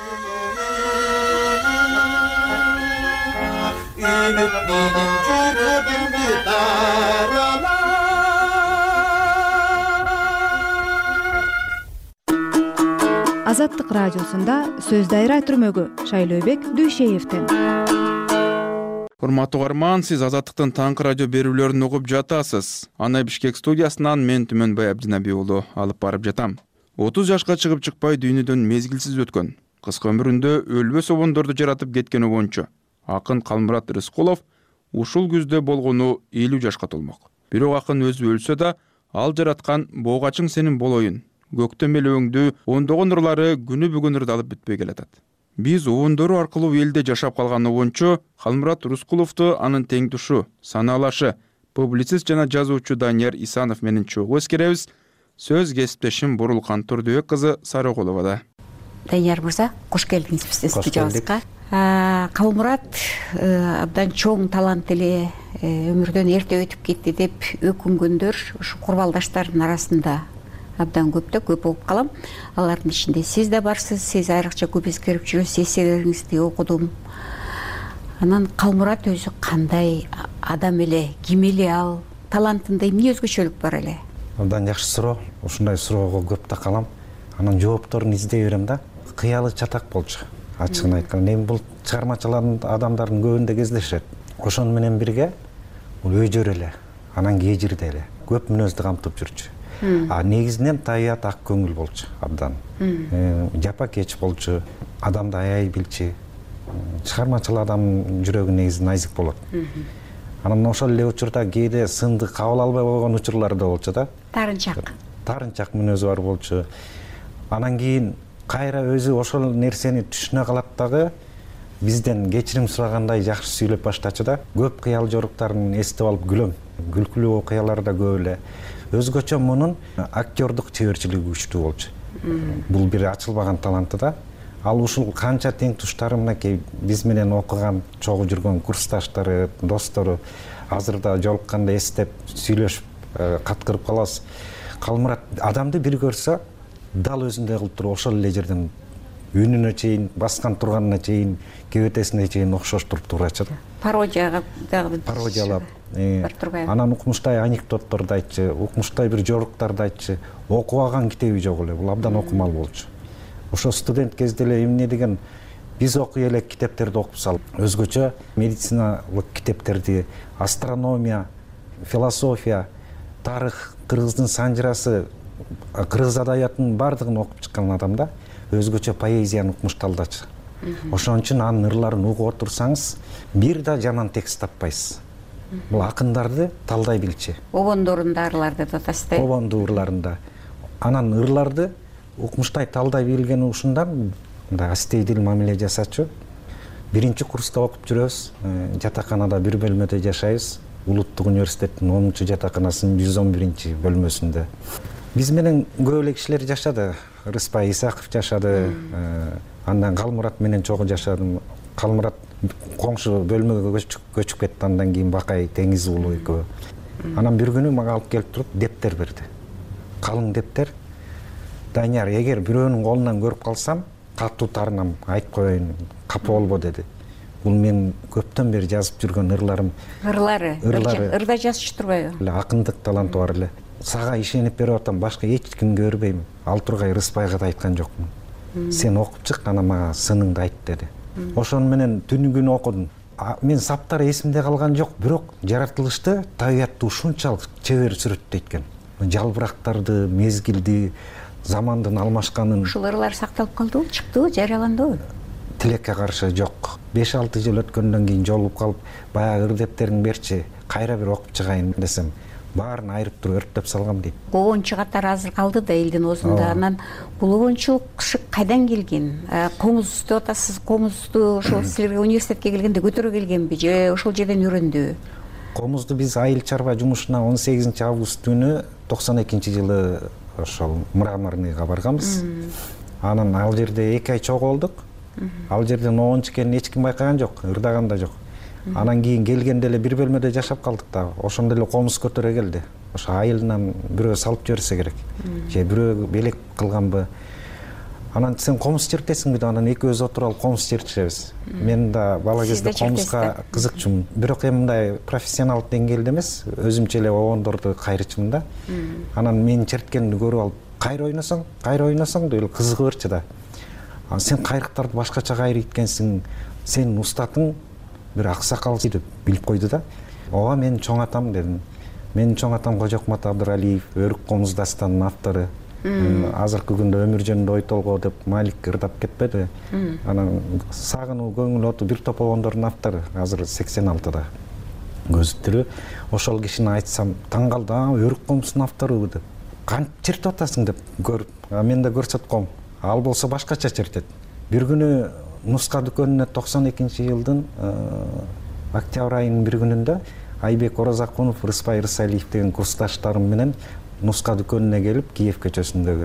Азаттык радиосунда сөз дайра түрмөгү Шайлообек Дүйшеевден. Урматтуу угарман, сиз Азаттыктын таңкы радио берүүлөрүн угуп жатасыз. Аны Бишкек студиясынан мен Түмөнбай Абдинаби уулу алып барып жатам. отуз жашка чыгып чыкпай дүйнөдөн мезгилсиз өткөн, кыска өмүрүндө өлбөс обондорду жаратып кеткен обончу акын Калмурат Рыскулов ушул күздө болгону элүү жашка толмок. Бирок акын өзү өлсө да, ал жараткан Боогачың сенин болоюн, көктөм эле өңдүү ондогон ырлары күнү бүгүн ырдалып бүтпөй келатат. Биз обондору аркылуу элде жашап калган обончу Калмурат Рыскуловду анын теңдушу, санаалашы, публицист жана жазуучу Данияр Исанов менен чогуу эскеребиз. Сөз кесиптешим Бурулкан Турдубек кызы Сарыголовада. Данияр мырза, кош келдиңиз биздин студиябызга. Калмурат абдан чоң талант эле, өмүрдөн эрте өтүп кетти деп өкүнгөндөр ушу курбалдаштардын арасында абдан көптө көп болуп калам. Алардын ичинде сиз да барсыз, сиз айрыкча көп эскерип жүрөсүз, эсселериңизди окудум. Анан Калмурат өзү кандай адам эле, ким эле ал, талантында эмне өзгөчөлүк бар эле? Абдан жакшы суроо. Ушундай суроого көп такалам. Анан жоопторун издей берем да. Кыялы чатак болчу. Ачыгын айтканда, эми бул чыгармачылардын адамдардын көбүндө кездешет. Ошону менен бирге бул өжөр эле, анан кежирде эле көп мүнөздү камтып жүрчү. А негизинен табият ак көңүл болчу абдан. Жапа кеч болчу, адамды аяй билчи. Чыгармачыл адамдын жүрөгү негизи назик болот. Анан ошол эле учурда кээде сынды кабыл албай койгон учурлар да болчу да. Тарынчак. Тарынчак мүнөзү бар болчу. Анан кийин кайра өзү ошол нерсени түшүнө калат дагы, бизден кечирим сурагандай жакшы сүйлөп баштачу да. Көп кыял жоруктарын эстеп алып күлөм. Күлкүлүү окуялар да көп эле. Өзгөчө мунун актёрдук чеберчилиги күчтүү болчу. Бул бир ачылбаган таланты да. Ал ушул канча тең туштары мынакей биз менен окуган, чогуу жүргөн курсташтары, достору азыр да жолукканда эстеп, сүйлөшүп, каткырып калабыз. Калмурат адамды бир көрсө, дал өзүндөй кылып туруп ошол эле жерден үнүнө чейин, баскан турганына чейин, кебетесине чейин окшоштуруп турачу да. Пародияга дагы пародиялап, бар турбайбы? анан укмуштай анекдотторду айтчы, укмуштай бир жоруктарды айтчы. Окубаган китеби жок эле, бул абдан окумал болчу. Ошо студент кезде эле эмне деген биз окуй элек китептерди окуп салып, өзгөчө медициналык китептерди, астрономия, философия, тарых, кыргыздын санжырасы, кыргыз адабиятынын бардыгын окуп чыккан адам да, өзгөчө поэзияны укмушталдачы. Ошон үчүн анын ырларын угуп отурсаңыз, бир да жаман текст таппайсыз. Бул акындарды талдай билчү. Обондорун да ырларды да тастай. Обонду ырларында. Анан ырларды укмуштай талдай билгени ушундан мындай астейдил мамиле жасачу. Биринчи курста окуп жүрөбүз, жатаканада бир бөлмөдө жашайбыз. Улуттук университеттин онунчу жатаканасынын жүз он биринчи бөлмөсүндө. Биз менен көп эле кишилер жашады. Рыспай Исаков жашады. Андан Калмурат менен чогуу жашадым. Калмурат коңшу бөлмөгө көчүп кетти. Андан кийин Бакай Теңиз уулу экөө. Анан бир күнү мага алып келип туруп дептер берди. Калың дептер. Данияр, эгер бирөөнүн колунан көрүп калсам, катуу таарынам, айтып коеюн, капа болбо деди. Бул мен көптөн бери жазып жүргөн ырларым. Ырлары, ырда жазчу турбайбы? Акындык таланты бар эле. Сага ишенип берип атам, башка эч кимге бербейм. Ал Тургай Рыспайга да айткан жокмун. Сен окуп чык, анан мага сыныңды айт деди. Ошону менен түнү күнү окудум. Мен саптары эсимде калган жок, бирок жаратылышты табиятты ушунчалык чебер сүрөттөйт экен. Жалбырактарды, мезгилди, замандын алмашканын. Ушул ырлар сакталып калдыбы, чыктыбы, жарыяландыбы? Тилекке каршы жок. беш алты жыл өткөндөн кийин жолугуп калып, баягы ыр дептериң берчи, кайра бир окуп чыгайын десем, баарын айырып туруп өрттөп салгам дейт. Обончу катары азыр калды да элдин оозунда. Анан бул обончулук кайдан келген? Комуз деп атасыз, комузду ошол силерге университетке келгенде көтөрө келгенби же ошол жерден үйрөндүбү? Комузду биз айыл чарба жумушуна он сегизинчи август күнү токсон экинчи жылы ошол Мраморныйга барганбыз. Анан ал жерде эки ай чогулдук. Ал жерден обончу экенин эч ким байкаган жок, ырдаган да жок. Анан кийин келгенде эле бир бөлмөдө жашап калдык да. Ошондо эле комуз көтөрө келди. Ошо айылынан бирөө салып жиберсе керек. Же бирөө белек кылганбы. Анан сен комуз чертесиңби деп анан экөөбүз отуруп алып комуз чертишебиз. Мен да бала кезде комузга кызыкчумун. Бирок эми мындай профессионалдык деңгээлде эмес, өзүмчө эле обондорду кайрычумун да. Анан мен черткенди көрүп алып, кайра ойносоң, кайра ойносоң деп эле кызыгып берчи да. Сен кайрыктарды башкача кайрыйт экенсиң, сенин устатың бир аксакал деп билип койду да. Ооба, мен чоң атам дедим. Менин чоң атам Кожокмат Абдыралиев, Өрүк комуз дастанынын автору. Азыркы күндө өмүр жөнүндө ой толгоо деп Малик ырдап кетпеди. Анан Сагынуу көңүл оту бир топ обондордун автору, азыр сексен алтыда көзү тирүү. Ошол кишини айтсам, таң калды, Өрүк комуздун автору деп. Кантип чертип атасың деп көрүп, мен да көрсөткөм. Ал болсо башкача чертет. Бир күнү нуска дүкөнүнө токсон экинчи жылдын октябрь айынын бир күнүндө Айбек Оразакунов, Рыспай Рысалиев деген курсташтарым менен нуска дүкөнүнө келип, Киев көчөсүндөгү.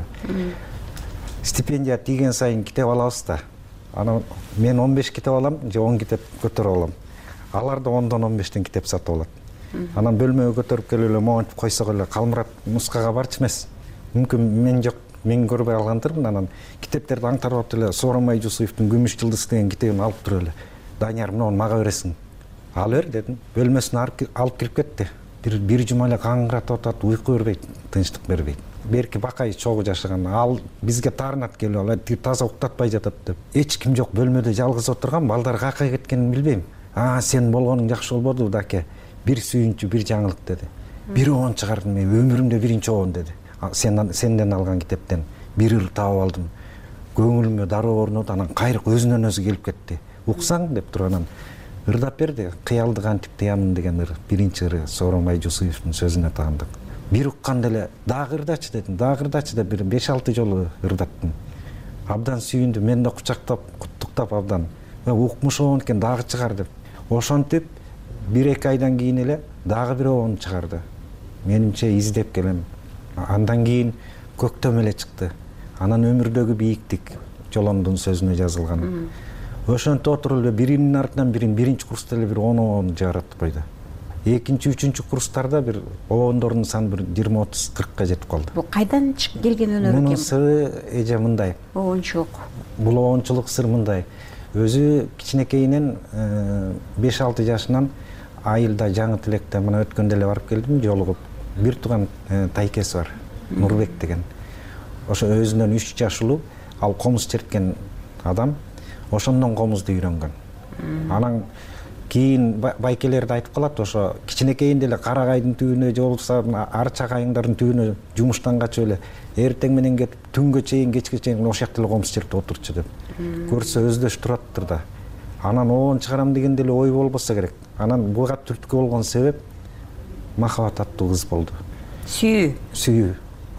Стипендия тийген сайын китеп алабыз да. Анан мен он беш китеп алам, же он китеп көтөрүп алам. Алар да ондон он бештен китеп сатып алат. Анан бөлмөгө көтөрүп келип эле монтип койсок эле, Калмурат нускага барчу эмес. Мүмкүн мен жок, мен көрбөй алгандырмын. Анан китептерди аңтарып эле Сооронбай Жусуевдин Күмүш жылдыз деген китебин алып туруп эле, Данияр, муну мага бересиң. Ал бер дедим. Бөлмөсүнө алып кирип кетти. Бир бир жума эле каңгыратып атат, уйку бербейт, тынчтык бербейт. Берки Бакай чогуу жашаган, ал бизге таарынат келип, ал таза уктатпай жатат деп. Эч ким жок, бөлмөдө жалгыз отурган, балдар кайка кеткенин билбейм. А, сен болгонуң жакшы болбоду даке. Бир сүйүнчү, бир жаңылык деди. Бир обон чыгардым, мен өмүрүмдө биринчи обон деди. Сен сенден алган китептен бир ыр таап алдым. Көңүлүмө дароо орноду, анан кайрык өзүнөн өзү келип кетти. Уксаң деп туруп анан ырдап берди. Кыялды кантип тыямын деген ыр, биринчи ыры Сооронбай Жусуевдин сөзүнө таандык. Бир укканда эле дагы ырдачы дедим, дагы ырдачы деп бир беш алты жолу ырдаттым. Абдан сүйүндү, мен да кучактап, куттуктап абдан. Укмуш обон экен, дагы чыгар деп. Ошентип бир эки айдан кийин эле дагы бир обон чыгарды. Менимче издеп келем. Андан кийин Көктөм эле чыкты. Анан өмүрдөгү бийиктик Жолондун сөзүнө жазылган. Ошентип отуруп эле биринин артынан бирин биринчи курста эле бир он обон жаратып койду. Экинчи, үчүнчү курстарда бир обондордун саны бир жыйырма отуз кыркка жетип калды. Бул кайдан келген өнөр экен? Мунун сыры эже мындай. Обончулук. Бул обончулук сыр мындай. Өзү кичинекейинен беш алты жашынан айылда Жаңы Тилекте мына өткөндө эле барып келдим, жолугуп. Бир тууган тайкеси бар, Нурбек деген. Ошо өзүнөн үч жаш улуу, ал комуз черткен адам, ошондон комузду үйрөнгөн. Анан кийин байкелерди айтып калат, ошо кичинекейинде эле карагайдын түбүнө же болбосо арча кайыңдардын түбүнө жумуштан качып эле эртең менен кетип түнгө чейин, кечке чейин ошол жакта эле комуз чертип отурчу деп. Көрсө өздөш тураттыр да. Анан обон чыгарам дегенде эле ой болбосо керек. Анан буга түрткү болгон себеп Махабат аттуу кыз болду. Сүйүү. Сүйүү.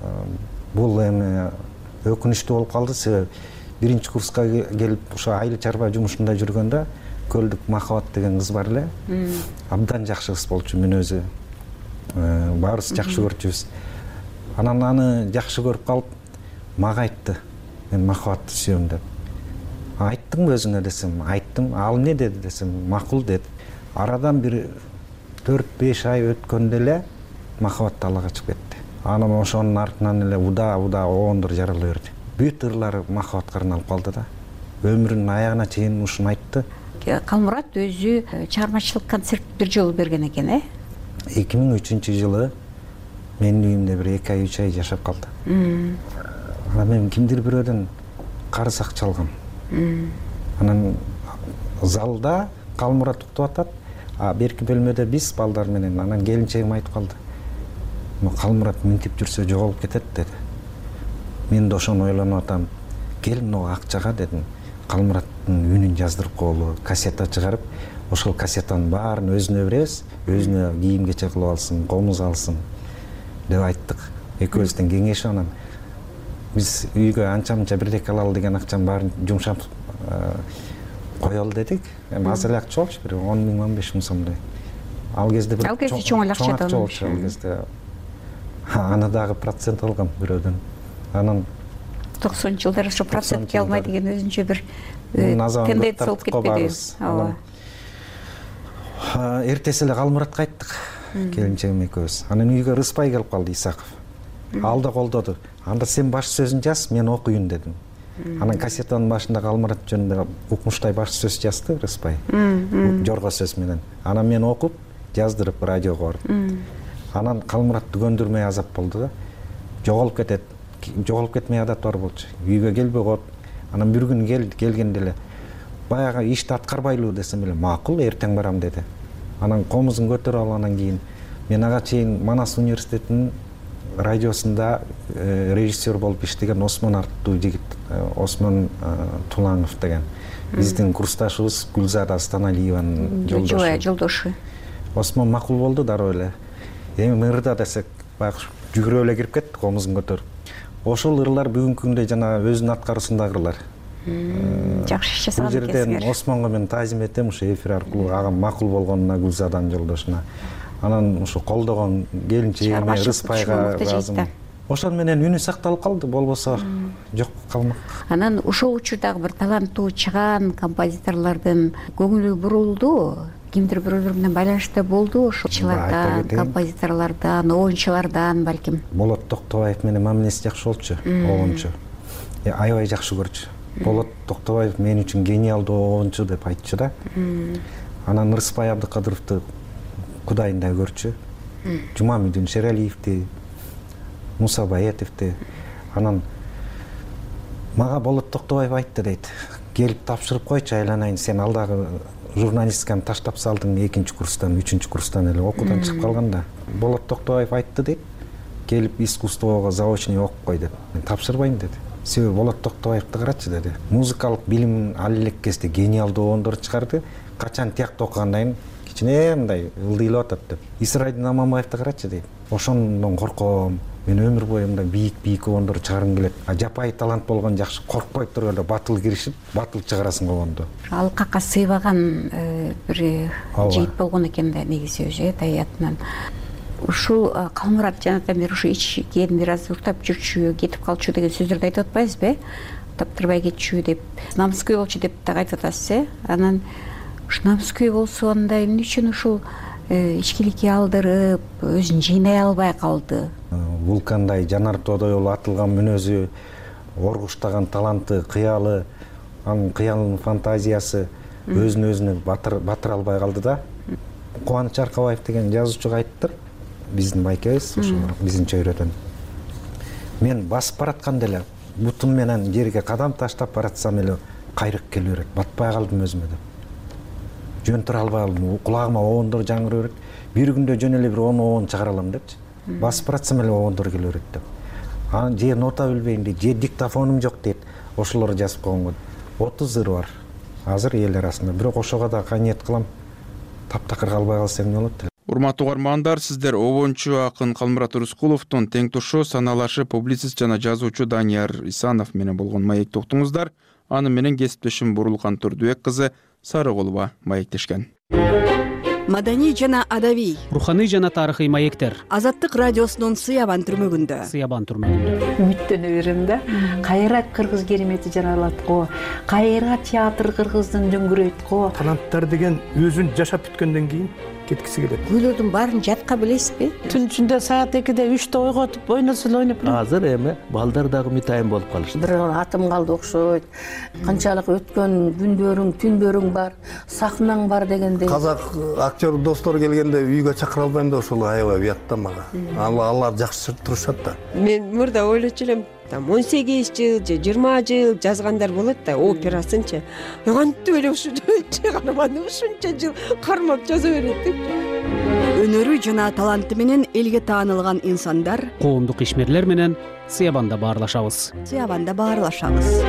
Бул эми өкүнүчтүү болуп калды, себеби биринчи курска келип ошо айыл чарба жумушунда жүргөндө Көлдүк Махабат деген кыз бар эле. Абдан жакшы кыз болчу, мен өзү баарыбыз жакшы көрчүбүз. Анан аны жакшы көрүп калып, мага айтты, мен Махабатты сүйөм деп. Айттым өзүнө десем, айттым. Ал не деди десем, макул деди. Арадан бир төрт беш ай өткөндө эле махабат талага чыгып кетти. Анан ошонун артынан эле уда-уда оондор жарала берди. Бүт ырлары махабатка арналып калды да. Өмүрүнүн аягына чейин ушуну айтты. Калмурат өзү чыгармачылык концерт бир жолу берген экен, э? эки миң үчүнчү жылы менин үйүмдө бир эки ай, үч ай жашап калды. Анан мен кимдир бирөөдөн карыз акча алгам. Анан залда Калмурат уктуп атат, а берки бөлмөдө биз балдар менен. Анан келинчегим айтып калды. Калмурат минтип жүрсө жоголуп кетет деди. Мен да ошону ойлонуп атам. Кел мына акчага дедим. Калмураттын үнүн жаздырып коелу, кассета чыгарып, ошол кассетанын баарын өзүнө беребиз, өзүнө кийим кече кылып алсын, комуз алсын деп айттык. Экөөбүздөн кеңешип анан биз үйгө анча-мынча бирдеке алалы деген акчанын баарын жумшап коелу дедик. Эми аз эле акча болчу, бир он миң он беш миң сомдой. Ал кезде бир ал кезде чоң эле акча да болчу. Ал кезде аны дагы процент алгам бирөөдөн. Анан токсонунчу жылдары ошо процентке алмай деген өзүнчө бир тенденция болуп кетпеди. Ооба. Эртеси эле Калмуратка айттык, келинчегим экөөбүз. Анан үйгө Рыспай келип калды, Исаков. Ал да колдоду. Анда сен баш сөзүн жаз, мен окуйун дедим. Анан кассетанын башында Калмурат жөнүндө укмуштай баш сөз жазды Рыспай. Жорго сөз менен. Анан мен окуп, жаздырып радиого бардым. Анан Калмурат түгөндүрмөй азап болду да. Жоголуп кетет. Жоголуп кетмей адат бар болчу. Үйгө келбей коет. Анан бир күн келди, келгенде эле баягы ишти аткарбайлуу десем эле, макул, эртең барам деди. Анан комузун көтөрүп алгандан кийин мен ага чейин Манас университетинин радиосунда режиссер болуп иштеген Осмон аттуу жигит, Осмон Тулаңов деген биздин курсташыбыз Гүлзада Астаналиеванын жолдошу. Жолдошу. Осмон макул болду дароо эле. Эми ырда десек, баягы жүгүрүп эле кирип кетти комузун көтөрүп. Ошол ырлар бүгүнкү күндө жана өзүнүн аткаруусундагы ырлар. Жакшы жасаган экенсиңер. Бул жерден Осмонго мен таазим этем, ушу эфир аркылуу ага макул болгонуна, Гүлзаданын жолдошуна. Анан ушу колдогон келинчегиме, Рыспайга ыраазымын. Ошон менен үнү сакталып калды, болбосо жок калмак. Анан ошол учурдагы бир таланттуу чыгаан композиторлордун көңүлү бурулду. Кимдир бирөөлөр менен байланышта болду, ошолчулардан, композиторлордон, оюнчулардан балким. Болот Токтобаев менен мамилеси жакшы болчу, оюнчу. Аябай жакшы көрчү. Болот Токтобаев мен үчүн гениалдуу оюнчу деп айтчу да. Анан Рыспай Абдыкадыровду кудайындай көрчү. Жумамидин Шералиевди, Муса Баетовди. Анан мага Болот Токтобаев айтты дейт. Келип тапшырып койчу, айланайын, сен алдагы журналистиканы таштап салдың, экинчи курстан, үчүнчү курстан эле окуудан чыгып калганда. Болот Токтобаев айтты дейт. Келип искусствого заочный окуп кой деп. Мен тапшырбайм деди. Себеби Болот Токтобаевди карачы деди. Музыкалык билимин ал элек кезде гениалдуу оондор чыгарды. Качан тиякты окугандан кичине мындай ылдыйлап атат деп. Исрайдин Аманбаевди карачы дейт. Ошондон корком. Мен өмүр бою мындай бийик-бийик оондор чыгаргым келет. А жапайы талант болгон жакшы, коркпой туруп эле батыл киришип, батыл чыгарасын болгондо. Алкакка сыйбаган бир жигит болгон экен да негизи өзү таятынан. Ушул Калмурат жанатан бери ушу ичкен бир аз уртап жүрчү, кетип калчу деген сөздөрдү айтып атпайсызбы? Таптырбай кетчү деп, намыскөй болчу деп да айтып атасыз, э? Анан ушу намыскөй болсо анда эмне үчүн ушул ичкиликке алдырып, өзүн жыйнай албай калды? Вулкандай жанар тоодой болуп атылган мүнөзү, оргуштаган таланты, кыялы, анын кыялынын фантазиясы өзүн өзүнө батыра албай калды да. Кубаныч Аркабаев деген жазуучуга айттыр, биздин байкебиз, ошо биздин чөйрөдөн. Мен басып баратканда эле бутум менен жерге кадам таштап баратсам эле кайрык келе берет, батпай калдым өзүмө деп. Жөн тура албай калдым, кулагыма оондор жаңырып берет. Бир күндө жөн эле бир он оон чыгара алам депчи. Басып баратсам эле оондор келе берет деп. Анан же нота билбейм дейт, же диктофонум жок дейт. Ошолорду жазып койгонго отуз ыр бар. Азыр эл арасында. Бирок ошого да каниет кылам. Таптакыр калбай калса эмне болот деп. Урматтуу угармандар, сиздер обончу акын Калмурат Рыскуловдун тең тушу саналашы публицист жана жазуучу Данияр Исанов менен болгон маекти уктуңуздар. Аны менен кесиптешим Бурулкан Турдубек кызы Сарыгулова маектешкен. Маданий жана адабий, руханий жана тарыхый маектер. Азаттык радиосунун Сыябан түрмөгүндө. Сыябан түрмөгүндө. Үмүттөнө берем да. Кайра кыргыз керемети жаралат го. Кайра театр кыргыздын дөңгүрөйт го. Таланттар деген өзүн жашап бүткөндөн кийин кеткиси келет. Күйлөрдүн баарын жатка билесизби? Түн ичинде саат экиде үчтө ойготуп ойносо эле ойноп. Азыр эми балдар дагы митайын болуп калышты. Бир атым калды окшойт. Канчалык өткөн күндөрүң, түндөрүң бар, сахнаң бар дегендей. Казак актер достор келгенде үйгө чакыра албайм да ошол аябай уятта мага. Алар жакшы турушат да. Мен мурда ойлочу элем, там он сегиз жыл же жыйырма жыл жазгандар болот да, операсынчы. Кантип эле ушунча карманы ушунча жыл кармап жаза берет деп. Өнөрү жана таланты менен элге таанылган инсандар, Коомдук ишмерлер менен Сыябанда баарлашабыз. Сыябанда баарлашабыз.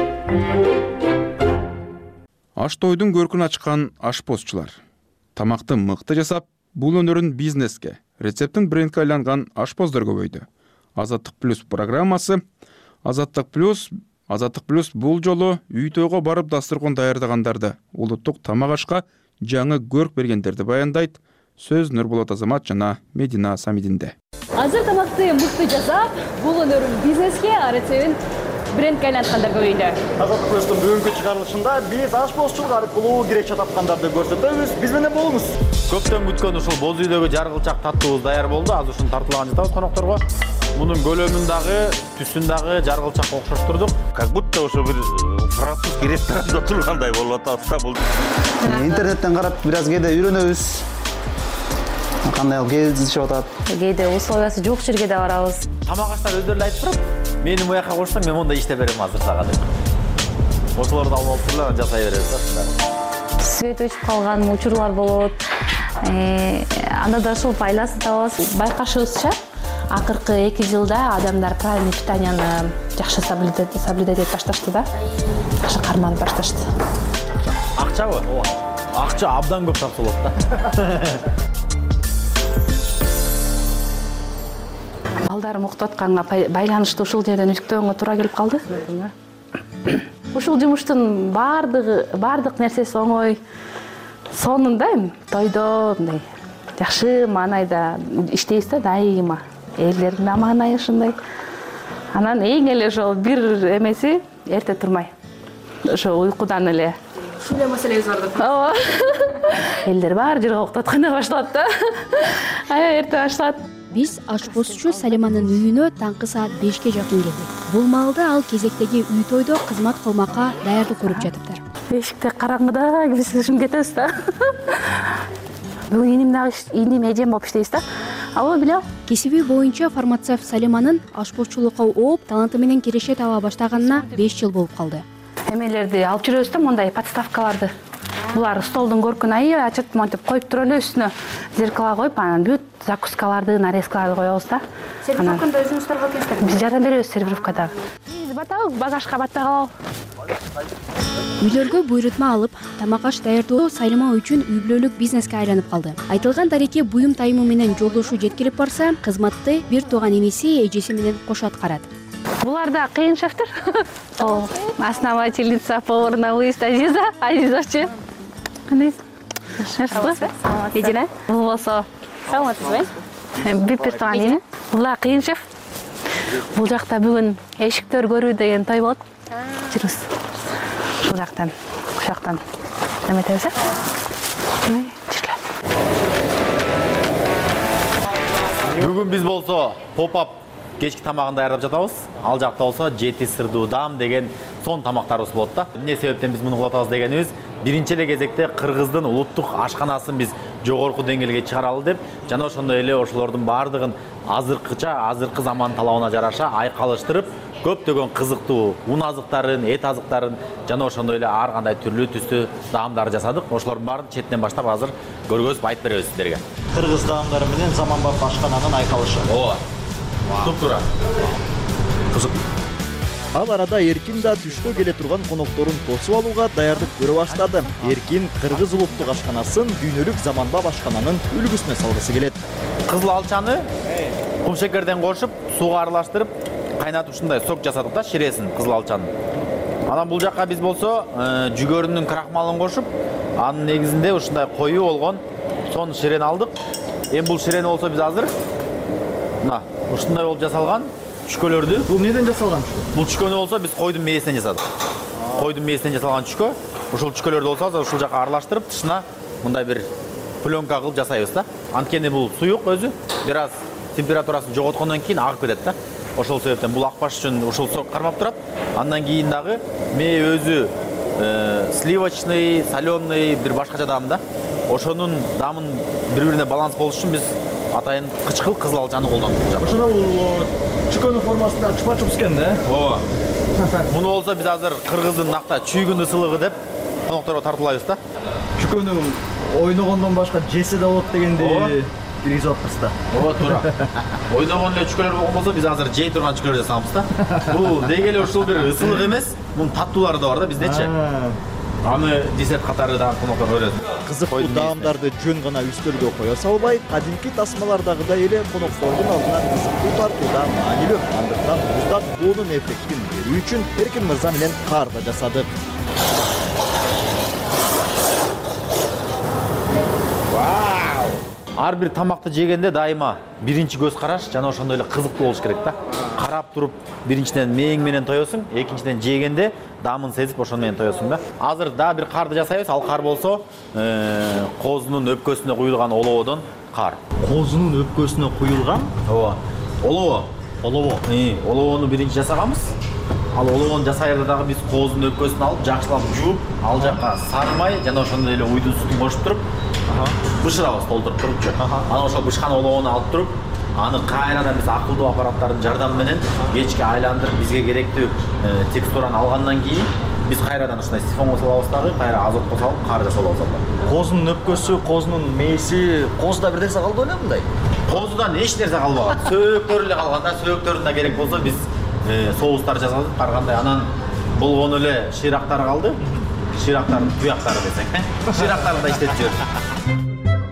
Аш тойдун көркүн ачкан ашпозчулар. Тамакты мыкты жасап, бул өнөрүн бизнеске, рецептин брендке айланган ашпоздар көбөйдү. Азаттык плюс программасы, Азаттык плюс, Азаттык плюс бул жолу үй тойго барып дастыркон даярдагандарды, улуттук тамак ашка жаңы көрк бергендерди баяндайт. Сөз Нурболот Азамат жана Медина Самидинде. Азыр тамакты мыкты жасап, бул өнөрүн бизнеске, а рецептин брендке айланткандар көбөйдү. Азаттык плюстун бүгүнкү чыгарылышында биз ашпозчулук аркылуу киреше тапкандарды көрсөтөбүз. Биз менен болуңуз. Көптөн күткөн ушул боз үйдөгү жаргылчак таттуубуз даяр болду. Азыр ушуну тартуулаган жатабыз конокторго. Мунун көлөмүн дагы, түсүн дагы жаргылчакка окшоштурдук. Как будто ошо бир французский ресторанда тургандай болуп атабыз да бул. Интернеттен карап бир аз кээде үйрөнөбүз. Кандай кездешип атат. Кээде условиясы жок жерге да барабыз. Тамак аштар өздөрү айтып турат. Мени буяка кошсоң, мен монда иштеп берем азыр сага деп. Ошолорду алып алып турлар, жасай беребиз да. Свет өчүп калган учурлар болот. Анда да ошол пайдасын табабыз. Байкашыбызча, акыркы эки жылда адамдар правильный питанияны жакшы соблюдать этип башташты да. Жакшы карманып башташты. Акчабы? Акча абдан көп тапсылат да. Балдарым уктап атканга байланыштуу ушул жерден үктөгөнгө туура келип калды. Ушул жумуштун баардыгы, баардык нерсеси оңой. Сонунда эми тойдо мындай жакшы маанайда иштейбиз да дайыма. Элдердин да маанайы ушундай. Анан эң эле ошол бир эмеси эрте турмай. Ошо уйкудан эле. Ушул эле маселебиз бар деп. Ооба. Элдер бар жерге уктатканда башталат да. Аябай эрте башталат. Биз ашпозчу Салиманын үйүнө таңкы саат бешке жакын келдик. Бул маалда ал кезектеги үй тойдо кызмат кылмакка даярдык көрүп жатыптыр. Эшикте караңгыда биз ушун кетебиз да. Бүгүн иним дагы иним эжем болуп иштейбиз да. Албы биле. Кесиби боюнча фармацевт Салиманын ашпозчулукка ооп, таланты менен киреше таба баштаганына беш жыл болуп калды. Эмелерди алып жүрөбүз да, мондай подставкаларды. Булар столдун көркүн айы ачып монтип коюп туруп эле үстүнө зеркало коюп, анан бүт закускаларды, нарезкаларды коебуз да. Сервировкада өзүңүз таркалып Биз жардам беребиз сервировкада. Биз батабыз, багажга бата калабыз. Үйлөргө буйрутма алып, тамак аш даярдоо Салима үчүн үй бүлөлүк бизнеске айланып калды. Айтылган дареке буюм тайымы менен жолдошу жеткирип барса, кызматты бир тууган эмеси эжеси менен кошо аткарат. Булар да кыйын шефтер. Основательница поварная выезд Азиза, Азизовчу. Кандай? Медина. Бул болсо. Саламатсызбы? Бипер тууган эне. Булар кыйын шеф. Бул жакта бүгүн эшиктер көрүү деген той болот. Жүрүбүз. Ушул жактан, ушул жактан эметебиз э? Бүгүн биз болсо поп-ап кечки тамагын даярдап жатабыз. Ал жакта болсо жети сырдуу дам деген сон тамактарыбыз болот да. Эмне себептен биз муну кылып атабыз дегенибиз, биринчи эле кезекте Кыргыздын улуттук ашканасын биз жогорку деңгээлге чыгаралы деп, жана ошондой эле ошолордун баардыгын азыркыча, азыркы заман талабына жараша айкалыштырып, көптөгөн кызыктуу un азыктарын, эт азыктарын жана ошондой эле ар кандай түрлүү түстүү даамдар жасадык. Ошолордун баарын четтен баштап азыр көргөзүп айтып беребиз сиздерге. Кыргыз даамдары менен заманбап ашкананын айкалышы. Ооба. Туп-туура. Кызык. Ал арада Эркин да түшкө келе турган конокторун тосуп алууга даярдык көрө баштады. Эркин Кыргыз улуттук ашканасын дүйнөлүк заманбап ашкананын үлгүсүнө салгысы келет. Кызыл алчаны кумшекерден кошуп, сууга аралаштырып, кайнатып ушундай сок жасадык да, ширесин кызыл алчанын. Анан бул жакка биз болсо жүгөрүнүн крахмалын кошуп, анын негизинде ушундай коюу болгон сонун ширени алдык. Эми бул ширени болсо биз азыр мына ушундай болуп жасалган чүкөлөрдү. Бул эмнеден жасалган? Бул чүкөнү болсо биз койдун мээсинен жасадык. Койдун мээсинен жасалган чүкө. Ушул чүкөлөрдү болсо азыр ушул жака аралаштырып, тышына мындай бир пленка кылып жасайбыз да. Анткени бул суюк өзү бир аз температурасын жоготкондон кийин агып кетет да. Ошол себептен бул акпаш үчүн ушул сок кармап турат. Андан кийин дагы мээ өзү сливочный, соленый бир башкача даам да. Ошонун дамын бири-бирине баланс болуш үчүн биз атайын кычкыл кызыл алчаны колдондук. Ошондо бул чүкөнүн формасында чупа-чупс экен да. Ооба. Муну болсо биз азыр кыргыздын накта чүйгүн ысылыгы деп конокторго тартуулайбыз да. Чүкөнү ойногондон башка жесе да болот дегенди киргизип атпыз да. Ооба, туура. Ойногон эле чүкөлөр болгон болсо биз азыр жей турган чүкөлөр жасабыз да. Бул деги эле ушул бир ысылык эмес, мунун таттуулары да бар да биздечи. Аны десерт катары да коноктор көрөт. Кызыктуу даамдарды жөн гана үстөлгө кое салбай, кадимки тасмалардагыдай эле коноктордун алдына кызыктуу тартууда маанилүү. Андыктан муздат буунун эффектин берүү үчүн Эркин мырза менен кар да жасадык. Ар бир тамакты жегенде дайыма биринчи көз караш жана ошондой эле кызыктуу болуш керек да. Карап туруп биринчиден мээң менен тоесуң, экинчиден жегенде даамын сезип ошону менен тоесуң да. Азыр да бир карды жасайбыз. Ал кар болсо козунун өпкөсүнө куюлган олоодон кар. Козунун өпкөсүнө куюлган? Ооба. Олоо. Олоо. Олоону биринчи жасаганбыз. Ал олоону жасайырда дагы биз козунун өпкөсүн алып, жакшылап жууп, ал жакка сары май жана ошондой эле уйдун сутун кошуп туруп, бышырабыз толтуруп турупчу. Анан ошол бышкан олоону алып туруп, аны кайрадан биз акылдуу аппараттардын жардамы менен кечке айландырып, бизге керектүү текстураны алгандан кийин биз кайрадан ушундай сифонго салабыз дагы, кайра азотко салып, кар жасап алабыз. Козунун өпкөсү, козунун мээси, козуда бир нерсе калды белем мындай? Козудан эч нерсе калбаган. Сөөктөрү эле калган да, сөөктөрүн да керек болсо биз соустар жасадык, баргандай анан болгону эле шыйрактары калды. Шыйрактардын туяктары десең, шыйрактарды да иштетип жибердик.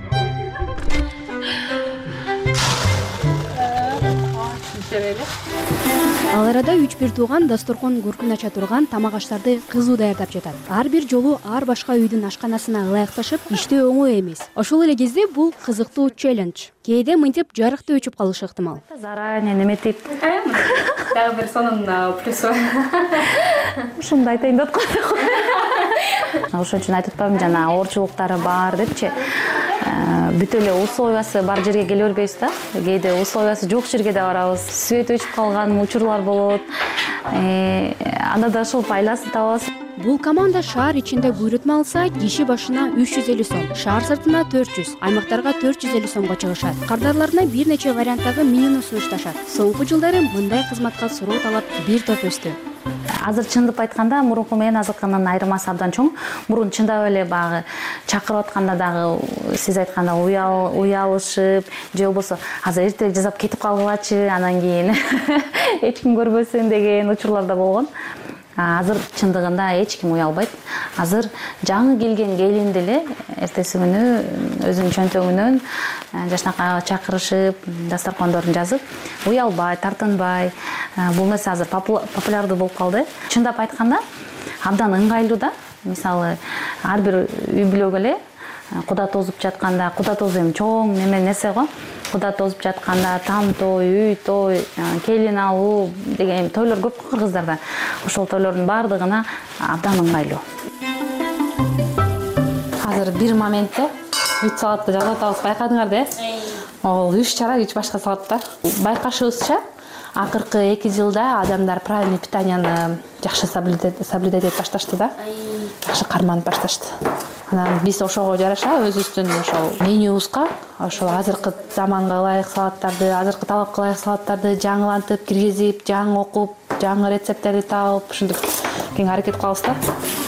Ал арада үч бир тууган дасторкон көркүн ача турган тамак аштарды кызуу даярдап жатат. Ар бир жолу ар башка үйдүн ашканасына ылайыкташып, иштөө оңой эмес. Ошол эле кезде бул кызыктуу челлендж. Кээде мынтип жарыкты өчүп калышы ыктымал. Заранее неметип. Дагы бир сонун плюсу. Ушунду айтайын деп койдук. Ошон үчүн айтып атпаймынбы, жана оорчулуктары бар депчи. Бүт эле условиясы бар жерге келе бербейбиз да. Кээде условиясы жок жерге да барабыз. Свет өчүп калган учурлар болот. Анда да ошол пайдасын табабыз. Бул команда шаар ичинде буйрутма алса, киши башына үч жүз элүү сом, шаар сыртына төрт жүз, аймактарга төрт жүз элүү сомго чыгышат. Кардарларына бир нече варианттагы менюну сунушташат. Соңку жылдары мындай кызматка суроо талап бир топ өстү. Азыр чындап айтканда мурунку менен азыркынын айырмасы абдан чоң. Мурун чындап эле багы чакырып атканда дагы сиз айтканда уялышып, же болбосо азыр эртелик жасап кетип калгылачы, анан кийин эч ким көрбөсүн деген учурлар да болгон. Азыр чындыгында эч ким уялбайт. Азыр жаңы келген келинди эле эртеси күнү өзүнүн чөнтөгүнөн жашнакайга чакырышып, дасторкондорун жазып, уялбай, тартынбай. Бул нерсе азыр популярдуу болуп калды. Чындап айтканда абдан ыңгайлуу да. Мисалы, ар бир үй бүлөгө эле куда тозуп жатканда, куда тозу эми чоң неме нерсе го. Куда тозуп жатканда там той, үй той, келин алуу деген тойлор көп кыргыздарда. Ошол тойлордун баардыгына абдан ыңгайлуу. Азыр бир моментте үч салатты жасап атабыз, байкадыңар да? Ол үч чара үч башка салат да. Байкашыбызча, акыркы эки жылда адамдар правильный питанияны жакшы соблюдать этип башташты да. Жакшы карманып башташты. Анан биз ошого жараша өзүбүздүн ошол менюбузга ошол азыркы заманга ылайык салаттарды, азыркы талапка ылайык салаттарды жаңылантып, киргизип, жаңы окуп, жаңы рецепттерди таап, ушинтип кең аракет кылабыз да.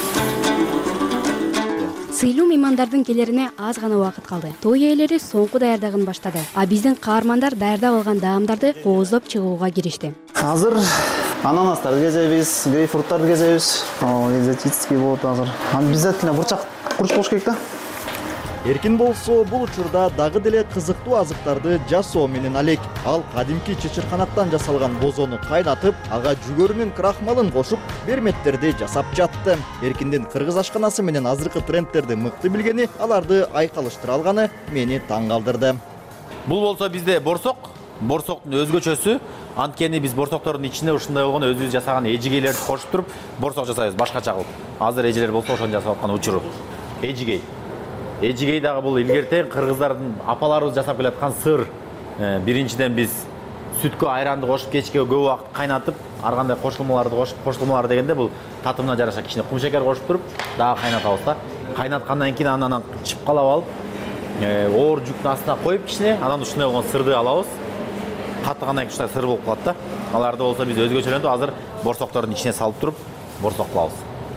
Сыйлуу меймандардын келерине аз гана убакыт калды. Той ээлери соңку даярдыгын баштады. А биздин каармандар даярдап алган даамдарды кооздоп чыгууга киришти. Азыр ананастарды кезебиз, грейпфруттарды кезебиз. Экзотический болот азыр. Обязательно бурчак курч болуш керек да. Эркин болсо бул учурда дагы деле кызыктуу азыктарды жасоо менен алек. Ал кадимки чычырканаттан жасалган бозону кайнатып, ага жүгөрүнүн крахмалын кошуп, берметтерди жасап жатты. Эркиндин кыргыз ашканасы менен азыркы трендтерди мыкты билгени, аларды айкалыштыра алганы мени таң калтырды. Бул болсо бизде борсок, борсоктун өзгөчөсү. Анткени биз борсоктордун ичине ушундай болгон өзүбүз жасаган эжигейлерди кошуп туруп, борсок жасайбыз башкача кылып. Азыр эжелер болсо ошону жасап аткан учуру. Эжигей. Эжигей дагы бул илгертен кыргыздардын апаларыбыз жасап келаткан сыр. Биринчиден биз сүткө айранды кошуп кечке көп убакыт кайнатып, ар кандай кошулмаларды кошуп, кошулмалар дегенде бул татымына жараша кичине кум шекер кошуп туруп, дагы кайнатабыз да. Кайнаткандан кийин анан чыпкалап алып, оор жүктүн астына коюп кичине, анан ушундай болгон сырды алабыз. Каттыгандан кийин ушундай сыр болуп калат да. Аларды болсо биз өзгөчөлөнтүп азыр борсоктордун ичине салып туруп, борсок кылабыз.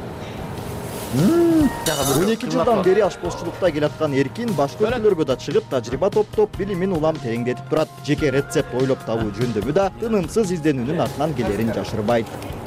он эки жылдан бери ашпозчулукта келаткан Эркин башка өлкөлөргө да чыгып, тажрыйба топтоп, билимин улам тереңдетип турат. Жеке рецепт ойлоп табуу жөндөмү да тынымсыз изденүүнүн артынан келерин жашырбайт.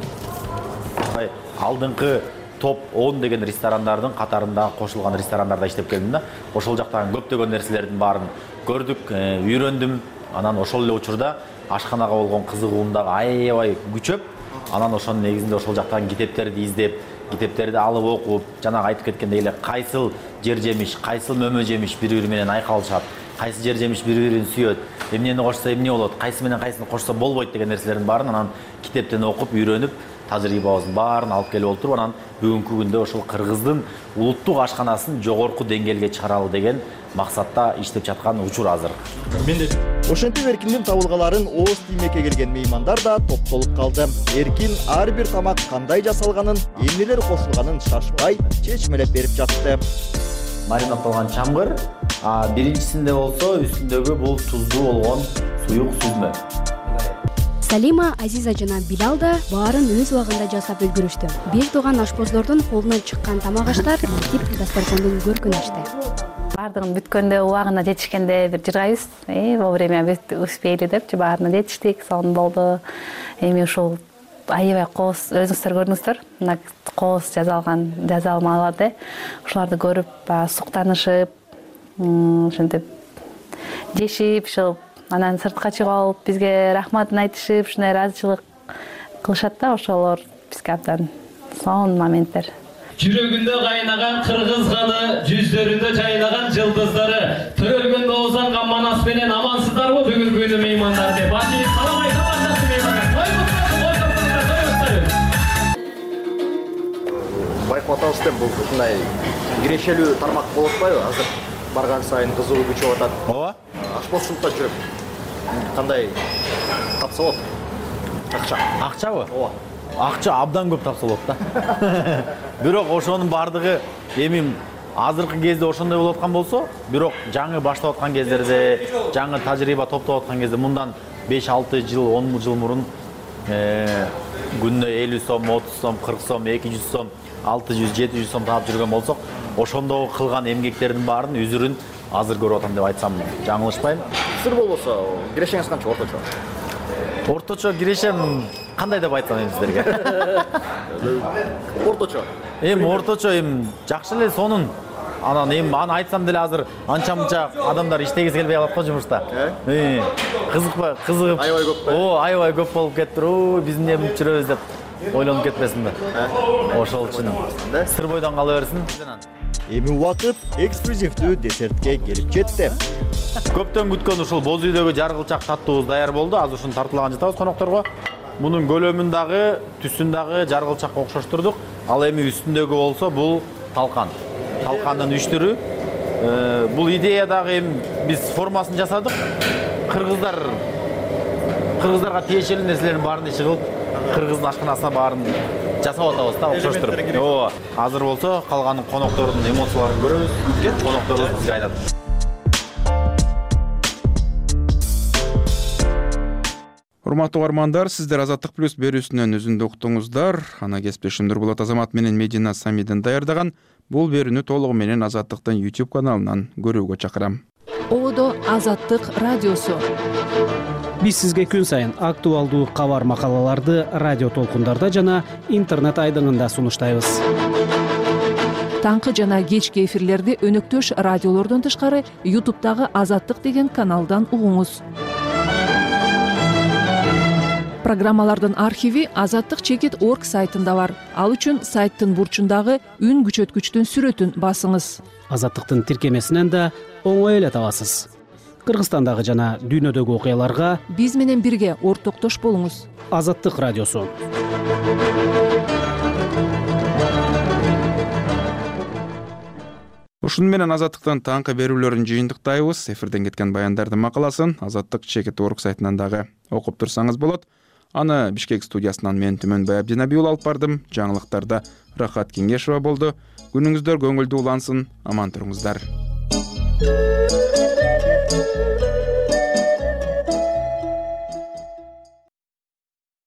Алдыңкы топ он деген ресторандардын катарында кошулган ресторандарда иштеп келдим да. Ошол жактагы көптөгөн нерселердин баарын көрдүк, үйрөндүм. Анан ошол эле учурда ашканага болгон кызыгуум дагы аябай күчөп, анан ошонун негизинде ошол жактагы китептерди издеп, китептерди алып окуп, жанагы айтып кеткендей эле кайсыл жер жемиш, кайсыл мөмө жемиш бири-бири менен айкалышат, кайсы жер жемиш бири-бирин сүйөт, эмнени кошсо эмне болот, кайсы менен кайсыны кошсо болбойт деген нерселердин баарын анан китептен окуп, үйрөнүп, тажрыйбабыздын баарын алып келип олтуруп, анан бүгүнкү күндө ошол кыргыздын улуттук ашканасын жогорку деңгээлге чыгаралы деген максатта иштеп жаткан учур азыр. Ошентип Эркиндин табылгаларын ооз тиймекке келген меймандар да топтолуп калды. Эркин ар бир тамак кандай жасалганын, эмнелер кошулганын шашпай, чечмелеп берип жатты. Маринатталган чамгыр, а биринчисинде болсо үстүндөгү бул туздуу болгон суюк сүзмө. Салима, Азиза жана Билал да баарын өз убагында жасап үлгүрүштү. Бир тууган ашпоздордун колунан чыккан тамак аштар тип дасторкондун көркүн ачты. Бардығын бүткенде уағына жетишкенде бир жыргайбыз. Э, вовремя бүт успели депчи баарына жетиштик, сонун болду. Эми ушул аябай кооз өзүңүздөр көрдүңүздөр. Мына кооз жазалган жазалмаларды, ушуларды көрүп, суктанышып, ошентип жешип, ушул анан сыртка чыгып алып, бизге рахматын айтышып, ушундай ыраазычылык кылышат да, ошолор бизге абдан сонун моменттер. Жүрөгүндө кайнаган кыргыз каны, жүздөрүндө жайнаган жылдыздары, төрөлгөндө озанган манас менен амансыздарбы бүгүнкү күнү меймандар деп. Башыңыз салам айта баштасын меймандар. Байкап атабыз деп бул ушундай кирешелүү тармак болуп атпайбы? Азыр барган сайын кызуу күчөп атат. Ооба. Ашпозчулукта жүрүп кандай тапса болот? Акча. Акчабы? Ооба. Акча абдан көп тапса болот да. Бирок ошонун бардыгы эми азыркы кезде ошондой болуп аткан болсо, бирок жаңы баштап аткан кездерде, жаңы тажрыйба топтоп аткан кезде мындан беш алты жыл, он жыл мурун күнүнө элүү сом, отуз сом, кырк сом, эки жүз сом, алты жүз, жети жүз сом таап жүргөн болсок, ошондо кылган эмгектердин баарын үзүрүн азыр көрүп атам деп айтсам жаңылышпайм. Сыр болбосо, кирешеңиз канча орточо? Орточо кирешем кандай деп айтсам эми сиздерге? Орточо. Эми орточо эми жакшы эле сонун. Анан эми аны айтсам деле азыр анча-мынча адамдар иштегиси келбей калат го жумушта. Э, кызыкпы, кызыгып. Аябай көп. О, аябай көп болуп кетиптир. О, биз эмне бүт жүрөбүз деп ойлонуп кетпесинби? Ошол үчүн сыр бойдон кала берсин. Эми убакыт эксклюзивдүү десертке келип жетти. Көптөн күткөн ушул боз үйдөгү жаргылчак таттуубуз даяр болду. Азыр ушуну тартылаган жатабыз конокторго. Мунун көлөмүн дагы, түсүн дагы жаргылчакка окшоштурдук. Ал эми үстүндөгү болсо бул талкан. Талкандын үч түрү. Бул идея дагы эми биз формасын жасадык. Кыргыздар кыргыздарга тиешелүү нерселердин баарын иши кылып, кыргыздын ашканасына баарын жасап атабыз да, окшоштуруп. Ооба. Азыр болсо калган коноктордун эмоцияларын көрөбүз. Конокторубуз бизге айтат. Урматтуу угармандар, сиздер Азаттык плюс берүүсүнөн үзүндү уктуңуздар. Ана кесиптешим Нурбулат Азамат менен Медина Самидин даярдаган бул берүүнү толугу менен Азаттыктын YouTube каналынан көрүүгө чакырам. Ободо Азаттык радиосу. Биз сизге күн сайын актуалдуу кабар макалаларды радио толкундарда жана интернет айдыңында сунуштайбыз. таңкы жана кечки эфирлерди өнөктөш радиолордон тышкары ютубтагы Азаттык деген каналдан угуңуз. Программалардын архиви азаттык чекит орг сайтында бар. Ал үчүн сайттын бурчундагы үн күчөткүчтүн сүрөтүн басыңыз. Азаттыктын тиркемесинен да оңой эле табасыз. Кыргызстандагы жана дүйнөдөгү окуяларга биз менен бирге ортоктош болуңуз. Азаттык радиосу. Ушуну менен Азаттыктын таңкы берүүлөрүн жыйынтыктайбыз. Эфирден кеткен баяндардын макаласын Азаттык чекит орг сайтынан дагы окуп турсаңыз болот. Аны Бишкек студиясынан мен Түмөнбай Абдинабиул алып бардым. Жаңылыктарда Рахат Кеңешова болду. Күнүңүздөр көңүлдүү улансын. Аман туруңуздар.